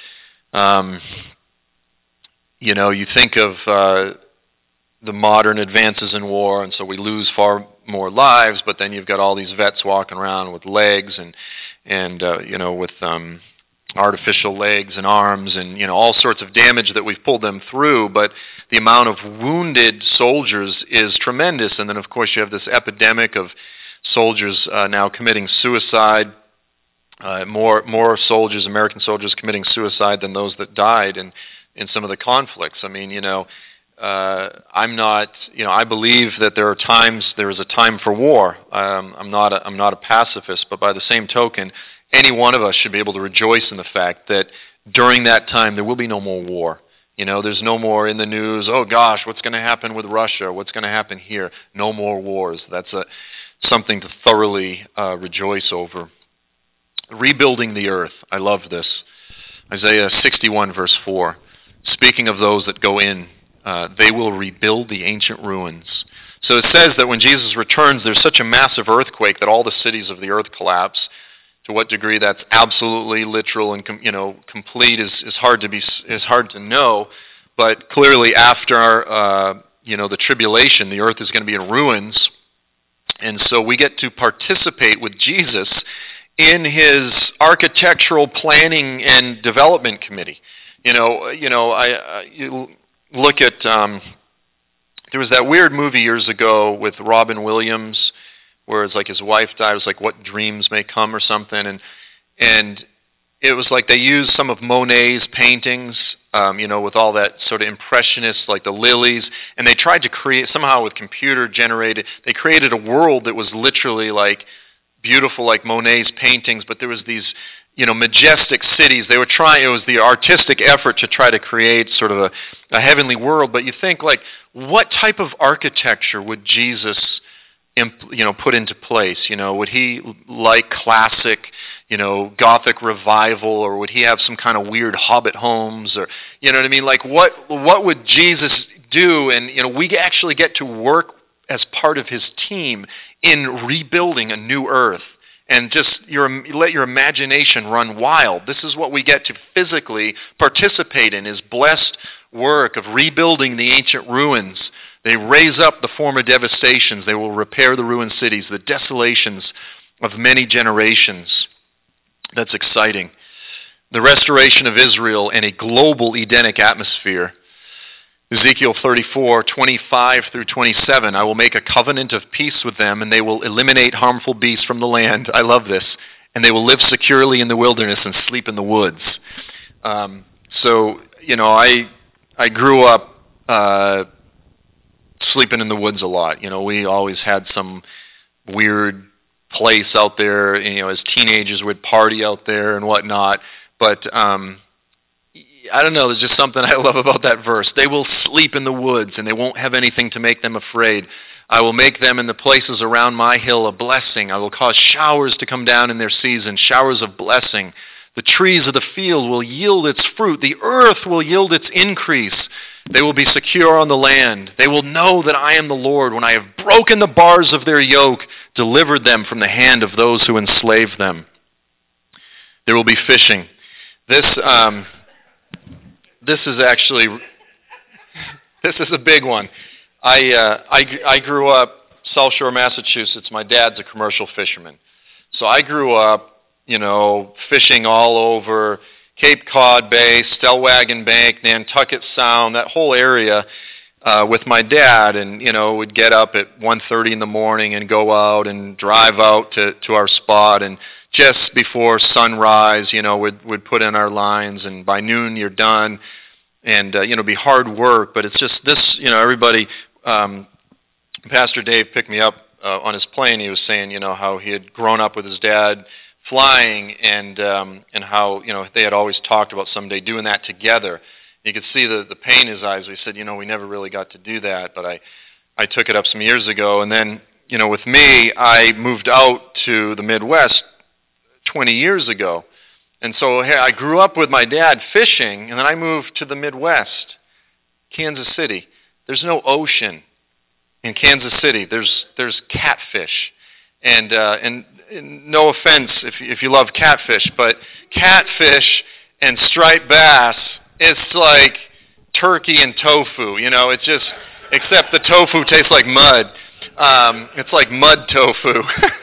You think of the modern advances in war, and so we lose far more lives, but then you've got all these vets walking around with legs and with artificial legs and arms and all sorts of damage that we've pulled them through, but the amount of wounded soldiers is tremendous. And then of course you have this epidemic of soldiers now committing suicide, more soldiers, American soldiers, committing suicide than those that died in some of the conflicts. I mean, I'm not, I believe that there is a time for war. I'm not a pacifist, but by the same token, any one of us should be able to rejoice in the fact that during that time there will be no more war. There's no more in the news, oh gosh, what's going to happen with Russia? What's going to happen here? No more wars. That's something to thoroughly rejoice over. Rebuilding the earth. I love this. Isaiah 61 verse 4. Speaking of those that go in, they will rebuild the ancient ruins. So it says that when Jesus returns, there's such a massive earthquake that all the cities of the earth collapse. To what degree that's absolutely literal and complete is hard to know. But clearly, after the tribulation, the earth is going to be in ruins, and so we get to participate with Jesus in his architectural planning and development committee. You look at there was that weird movie years ago with Robin Williams, where it's like his wife died. It was like What Dreams May Come or something, and it was like they used some of Monet's paintings, with all that sort of impressionist, like the lilies, and they tried to create somehow with computer generated. They created a world that was literally like beautiful, like Monet's paintings, but there was these majestic cities. They were trying. It was the artistic effort to try to create sort of a heavenly world. But you think, like, what type of architecture would Jesus put into place? Would he like classic, Gothic revival, or would he have some kind of weird Hobbit homes, or what I mean? Like, what would Jesus do? And we actually get to work as part of his team in rebuilding a new earth, and just let your imagination run wild. This is what we get to physically participate in: is blessed work of rebuilding the ancient ruins. They raise up the former devastations. They will repair the ruined cities, the desolations of many generations. That's exciting. The restoration of Israel in a global Edenic atmosphere. Ezekiel 34, 25 through 27. I will make a covenant of peace with them, and they will eliminate harmful beasts from the land. I love this. And they will live securely in the wilderness and sleep in the woods. I grew up sleeping in the woods a lot. We always had some weird place out there. As teenagers, we'd party out there and whatnot. But I don't know, there's just something I love about that verse. They will sleep in the woods, and they won't have anything to make them afraid. I will make them in the places around my hill a blessing. I will cause showers to come down in their season, showers of blessing. The trees of the field will yield its fruit. The earth will yield its increase. They will be secure on the land. They will know that I am the Lord when I have broken the bars of their yoke, delivered them from the hand of those who enslave them. There will be fishing. This is actually, this is a big one. I grew up South Shore, Massachusetts. My dad's a commercial fisherman. So I grew up, fishing all over Cape Cod Bay, Stellwagen Bank, Nantucket Sound, that whole area with my dad. And, would get up at 1:30 in the morning and go out and drive out to our spot. And just before sunrise, we'd put in our lines, and by noon you're done. And, be hard work, but it's just this, everybody, Pastor Dave picked me up on his plane. He was saying, how he had grown up with his dad flying, and how, they had always talked about someday doing that together. You could see the pain in his eyes. We said, we never really got to do that, but I took it up some years ago. And then, with me, I moved out to the Midwest 20 years ago. And so I grew up with my dad fishing, and then I moved to the Midwest, Kansas City. There's no ocean in Kansas City. There's catfish. And no offense if you love catfish, but catfish and striped bass, it's like turkey and tofu. It's just, except the tofu tastes like mud. It's like mud tofu.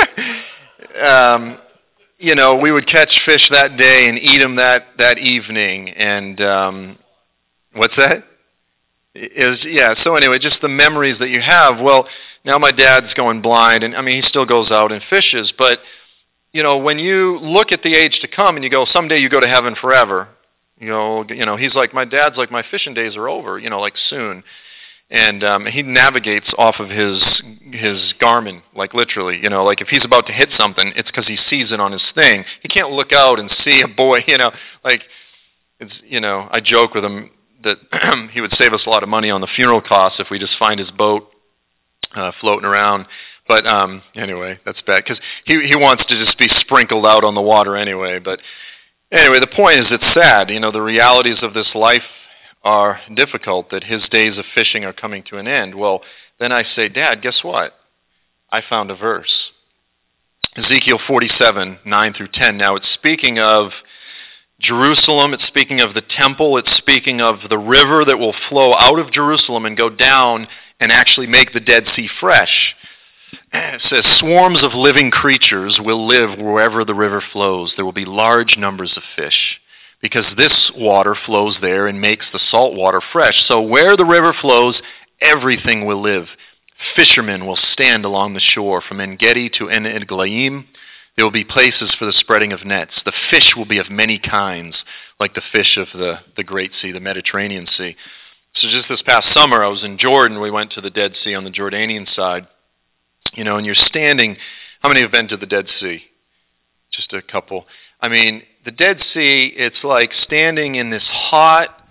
We would catch fish that day and eat them that evening. And what's that? So anyway, just the memories that you have. Well, now my dad's going blind, and he still goes out and fishes. But, when you look at the age to come and you go, someday you go to heaven forever. He's like, my dad's like, my fishing days are over, like soon. And he navigates off of his Garmin, like literally, like if he's about to hit something, it's because he sees it on his thing. He can't look out and see a boy, like it's, I joke with him that he would save us a lot of money on the funeral costs if we just find his boat floating around. But anyway, that's bad because he wants to just be sprinkled out on the water anyway. But anyway, the point is it's sad. The realities of this life are difficult, that his days of fishing are coming to an end. Well, then I say, Dad, guess what? I found a verse. Ezekiel 47, 9 through 10. Now it's speaking of Jerusalem, it's speaking of the temple, it's speaking of the river that will flow out of Jerusalem and go down and actually make the Dead Sea fresh. It says, swarms of living creatures will live wherever the river flows. There will be large numbers of fish, because this water flows there and makes the salt water fresh. So where the river flows, everything will live. Fishermen will stand along the shore from En-Gedi to En-Eglaim. There will be places for the spreading of nets. The fish will be of many kinds, like the fish of the Great Sea, the Mediterranean Sea. So just this past summer, I was in Jordan. We went to the Dead Sea on the Jordanian side. And you're standing. How many have been to the Dead Sea? Just a couple. The Dead Sea, it's like standing in this hot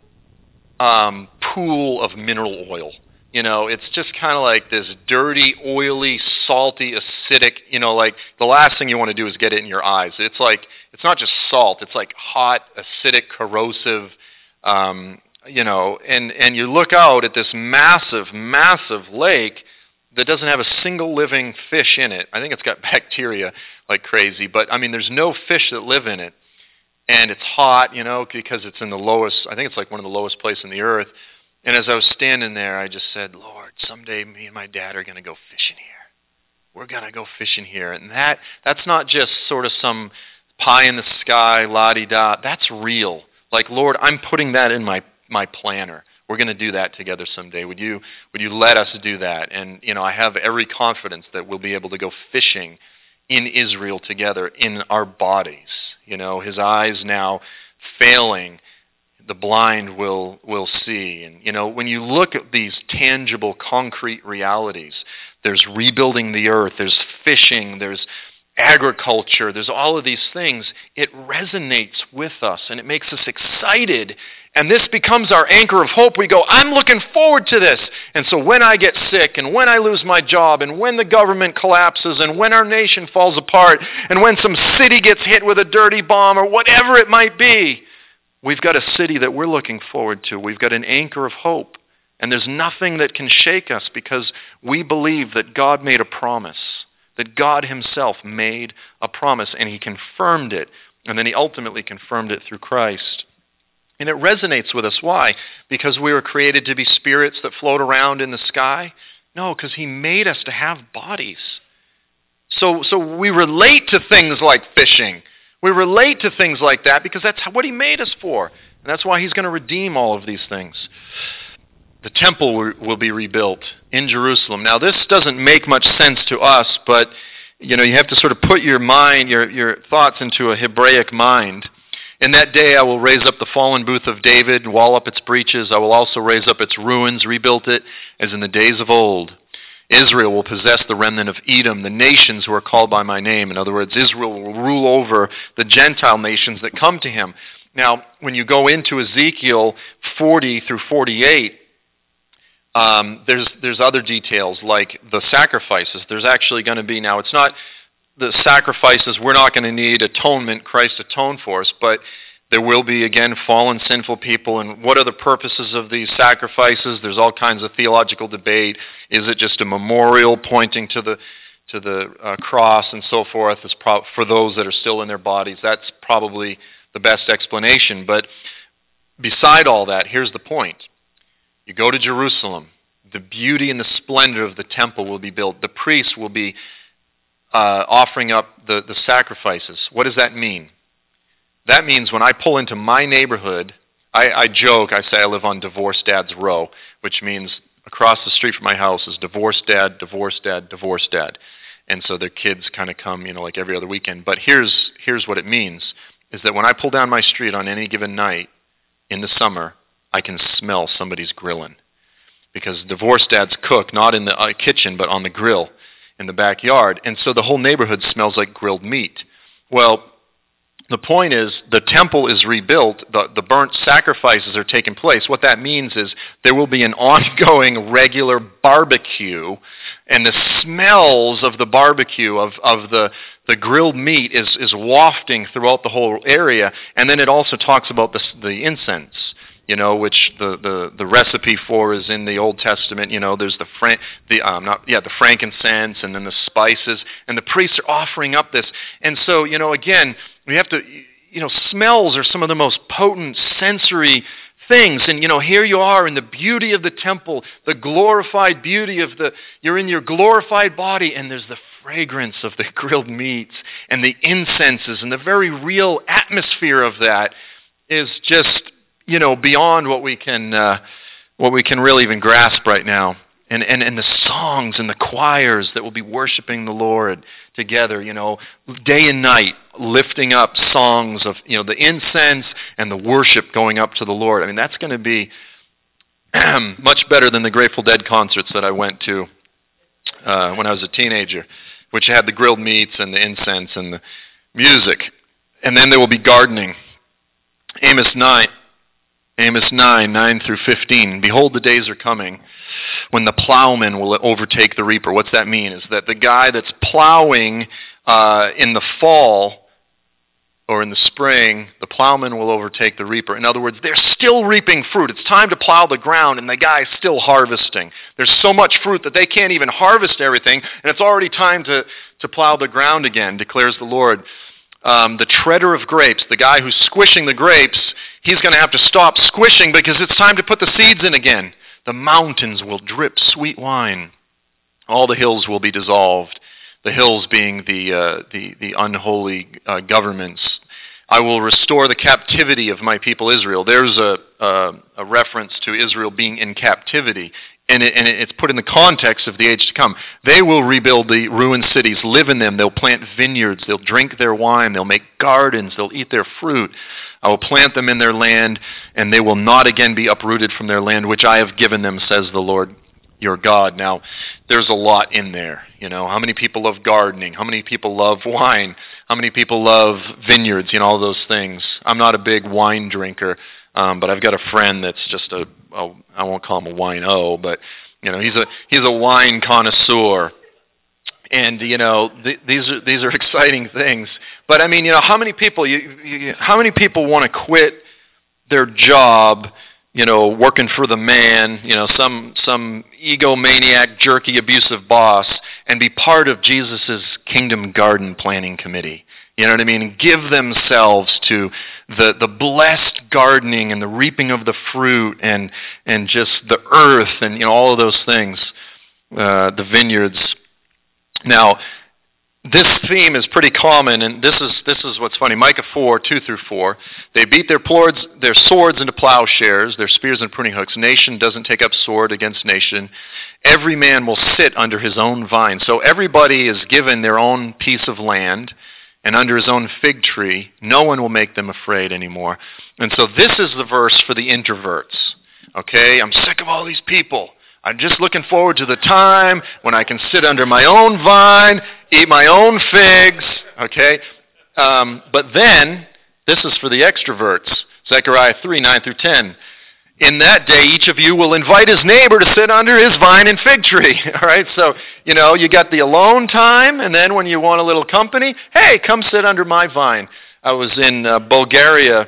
pool of mineral oil. It's just kind of like this dirty, oily, salty, acidic, like the last thing you want to do is get it in your eyes. It's like, it's not just salt, it's like hot, acidic, corrosive, and you look out at this massive, massive lake that doesn't have a single living fish in it. I think it's got bacteria like crazy, but there's no fish that live in it. And it's hot, because it's in the lowest, I think it's like one of the lowest places in the earth. And as I was standing there, I just said, Lord, someday me and my dad are going to go fishing here. We're going to go fishing here. And that's not just sort of some pie in the sky, la-di-da. That's real. Like, Lord, I'm putting that in my planner. We're going to do that together someday. Would you let us do that? And, I have every confidence that we'll be able to go fishing in Israel together in our bodies. His eyes now failing, the blind will see. And, when you look at these tangible, concrete realities, there's rebuilding the earth, there's fishing, there's agriculture, there's all of these things. It resonates with us and it makes us excited. And this becomes our anchor of hope. We go, I'm looking forward to this. And so when I get sick and when I lose my job and when the government collapses and when our nation falls apart and when some city gets hit with a dirty bomb or whatever it might be, we've got a city that we're looking forward to. We've got an anchor of hope. And there's nothing that can shake us because we believe that God made a promise, that God himself made a promise and he confirmed it. And then he ultimately confirmed it through Christ. And it resonates with us. Why? Because we were created to be spirits that float around in the sky? No, because he made us to have bodies. So we relate to things like fishing. We relate to things like that because that's what he made us for. And that's why he's going to redeem all of these things. The temple will be rebuilt in Jerusalem. Now, this doesn't make much sense to us, but you have to sort of put your mind, your thoughts into a Hebraic mind. In that day I will raise up the fallen booth of David, wall up its breaches. I will also raise up its ruins, rebuild it as in the days of old. Israel will possess the remnant of Edom, the nations who are called by my name. In other words, Israel will rule over the Gentile nations that come to him. Now, when you go into Ezekiel 40 through 48, There's other details like the sacrifices. There's actually going to be, now it's not the sacrifices, we're not going to need atonement, Christ atoned for us, but there will be, again, fallen, sinful people. And what are the purposes of these sacrifices? There's all kinds of theological debate. Is it just a memorial pointing to the cross and so forth? It's for those that are still in their bodies. That's probably the best explanation. But beside all that, here's the point. You go to Jerusalem. The beauty and the splendor of the temple will be built. The priests will be offering up the sacrifices. What does that mean? That means when I pull into my neighborhood, I joke, I say I live on Divorced Dad's Row, which means across the street from my house is divorced dad, divorced dad, divorced dad. And so their kids kind of come, like every other weekend. But here's what it means, is that when I pull down my street on any given night in the summer, I can smell somebody's grilling. Because divorced dads cook, not in the kitchen, but on the grill in the backyard. And so the whole neighborhood smells like grilled meat. Well, the point is, the temple is rebuilt, the burnt sacrifices are taking place. What that means is there will be an ongoing regular barbecue, and the smells of the barbecue, of the grilled meat is wafting throughout the whole area. And then it also talks about the incense, which the recipe for is in the Old Testament. There's the frankincense and then the spices, and the priests are offering up this. And so, again, we have to, smells are some of the most potent sensory things. And, here you are in the beauty of the temple, the glorified beauty of you're in your glorified body, and there's the fragrance of the grilled meats and the incenses, and the very real atmosphere of that is just, beyond what we can really even grasp right now. And the songs and the choirs that will be worshiping the Lord together, day and night, lifting up songs of, the incense and the worship going up to the Lord. I mean, that's going to be much better than the Grateful Dead concerts that I went to when I was a teenager, which had the grilled meats and the incense and the music. And then there will be gardening. Amos 9, 9 through 15. Behold, the days are coming when the plowman will overtake the reaper. What's that mean? Is that the guy that's plowing in the fall or in the spring, the plowman will overtake the reaper. In other words, they're still reaping fruit. It's time to plow the ground, and the guy is still harvesting. There's so much fruit that they can't even harvest everything, and it's already time to plow the ground again, declares the Lord. The treader of grapes, the guy who's squishing the grapes, he's going to have to stop squishing because it's time to put the seeds in again. The mountains will drip sweet wine. All the hills will be dissolved. The hills being the unholy governments. I will restore the captivity of my people Israel. There's a reference to Israel being in captivity. And it's put in the context of the age to come. They will rebuild the ruined cities, live in them. They'll plant vineyards. They'll drink their wine. They'll make gardens. They'll eat their fruit. I will plant them in their land, and they will not again be uprooted from their land, which I have given them, says the Lord your God. Now, there's a lot in there. How many people love gardening? How many people love wine? How many people love vineyards? All those things. I'm not a big wine drinker, but I've got a friend that's just I won't call him a wino, but he's a wine connoisseur, and these are exciting things. But I mean, how many people how many people want to quit their job, working for the man, some egomaniac, jerky, abusive boss, and be part of Jesus's kingdom garden planning committee? You know what I mean? And give themselves to the blessed gardening and the reaping of the fruit and just the earth and all of those things, the vineyards. Now, this theme is pretty common, and this is what's funny. Micah 4, 2 through 4. They beat their swords into plowshares, their spears and pruning hooks. Nation doesn't take up sword against nation. Every man will sit under his own vine. So everybody is given their own piece of land, and under his own fig tree. No one will make them afraid anymore. And so this is the verse for the introverts. Okay, I'm sick of all these people. I'm just looking forward to the time when I can sit under my own vine, eat my own figs. Okay, but then this is for the extroverts. Zechariah 3, 9 through 10. in that day, each of you will invite his neighbor to sit under his vine and fig tree. All right, so, you got the alone time, and then when you want a little company, hey, come sit under my vine. I was in Bulgaria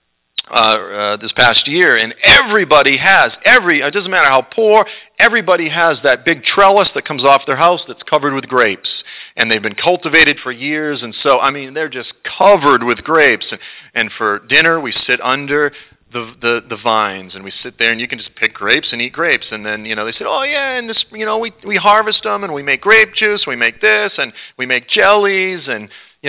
this past year, and everybody has, it doesn't matter how poor, everybody has that big trellis that comes off their house that's covered with grapes. And they've been cultivated for years, and so, they're just covered with grapes. And for dinner, we sit under the vines, and we sit there, and you can just pick grapes and eat grapes. And then they said, oh yeah, and this we harvest them, and we make grape juice, we make this, and we make jellies, and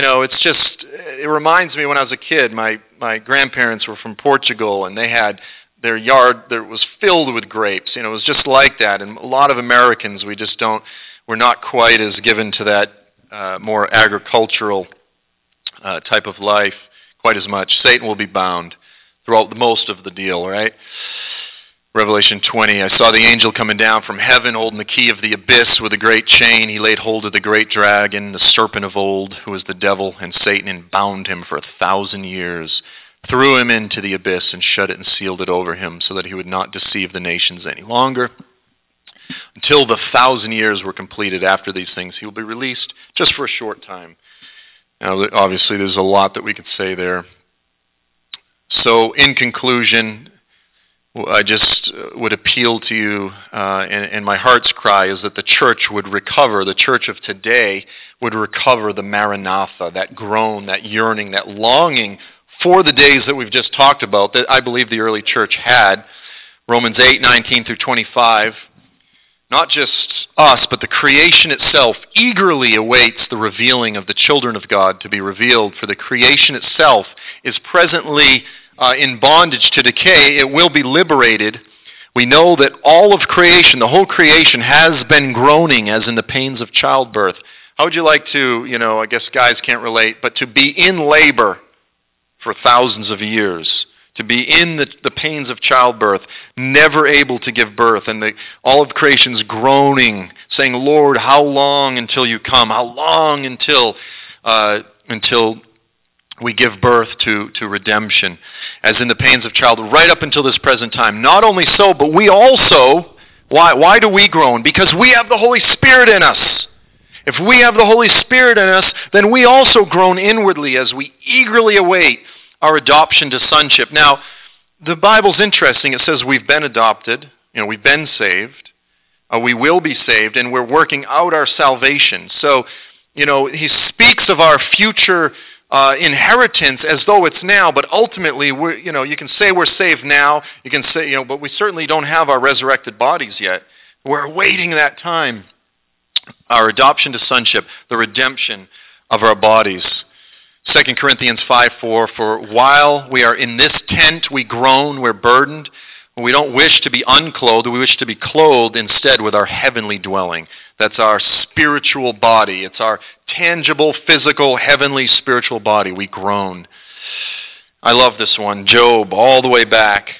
it reminds me when I was a kid. My grandparents were from Portugal, and they had their yard that was filled with grapes. It was just like that. And a lot of Americans, we're not quite as given to that more agricultural type of life quite as much. Satan will be bound throughout most of the deal, right? Revelation 20, I saw the angel coming down from heaven, holding the key of the abyss with a great chain. He laid hold of the great dragon, the serpent of old, who is the devil and Satan, and bound him for 1,000 years, threw him into the abyss, and shut it and sealed it over him, so that he would not deceive the nations any longer. Until the 1,000 years were completed after these things, he will be released just for a short time. Now, obviously, there's a lot that we could say there. So, in conclusion, I just would appeal to you, and my heart's cry is that the church would recover, the church of today would recover the Maranatha, that groan, that yearning, that longing for the days that we've just talked about, that I believe the early church had. Romans 8:19-25, not just us, but the creation itself eagerly awaits the revealing of the children of God to be revealed, for the creation itself is presently in bondage to decay. It will be liberated. We know that all of creation, the whole creation, has been groaning as in the pains of childbirth. How would you like to, I guess guys can't relate, but to be in labor for thousands of years, to be in the pains of childbirth, never able to give birth, and all of creation's groaning, saying, Lord, how long until you come? How long until we give birth to redemption, as in the pains of childbirth, right up until this present time. Not only so, but we also, why do we groan? Because we have the Holy Spirit in us. If we have the Holy Spirit in us, then we also groan inwardly as we eagerly await our adoption to sonship. Now, the Bible's interesting. It says we've been adopted, we've been saved, we will be saved, and we're working out our salvation. So, he speaks of our future inheritance as though it's now, but ultimately, you can say we're saved now, you can say, but we certainly don't have our resurrected bodies yet. We're awaiting that time, our adoption to sonship, the redemption of our bodies. 2 Corinthians 5:4, for while we are in this tent, we groan, we're burdened. We don't wish to be unclothed, we wish to be clothed instead with our heavenly dwelling. That's our spiritual body. It's our tangible, physical, heavenly, spiritual body. We groan. I love this one. Job, all the way back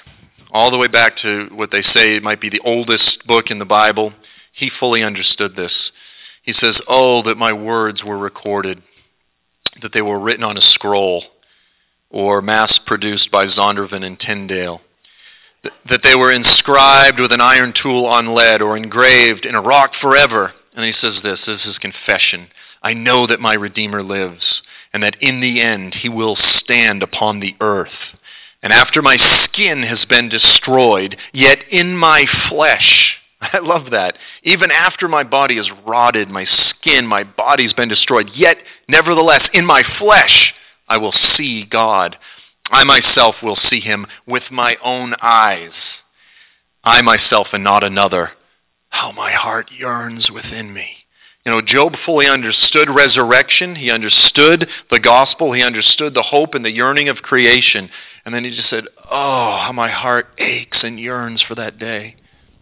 to what they say might be the oldest book in the Bible. He fully understood this. He says, oh, that my words were recorded, that they were written on a scroll or mass-produced by Zondervan and Tyndale, that they were inscribed with an iron tool on lead or engraved in a rock forever. And he says this is his confession. I know that my Redeemer lives, and that in the end he will stand upon the earth. And after my skin has been destroyed, yet in my flesh, I love that, even after my body is rotted, my skin, my body's been destroyed, yet nevertheless in my flesh I will see God. I myself will see him with my own eyes. I myself and not another. How my heart yearns within me. Job fully understood resurrection. He understood the gospel. He understood the hope and the yearning of creation. And then he just said, oh, how my heart aches and yearns for that day.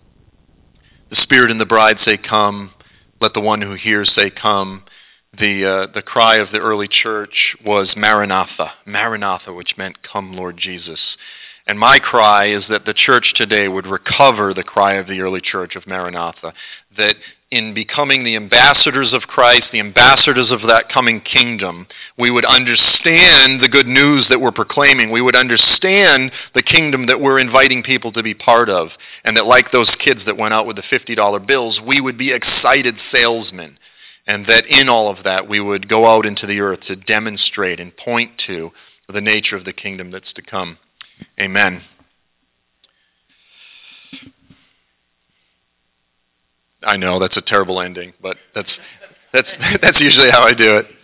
The Spirit and the bride say, come. Let the one who hears say, come. The cry of the early church was Maranatha, Maranatha, which meant, come, Lord Jesus. And my cry is that the church today would recover the cry of the early church of Maranatha, that in becoming the ambassadors of Christ, the ambassadors of that coming kingdom, we would understand the good news that we're proclaiming. We would understand the kingdom that we're inviting people to be part of. And that like those kids that went out with the $50 bills, we would be excited salesmen. And that in all of that, we would go out into the earth to demonstrate and point to the nature of the kingdom that's to come. Amen. I know that's a terrible ending, but that's usually how I do it.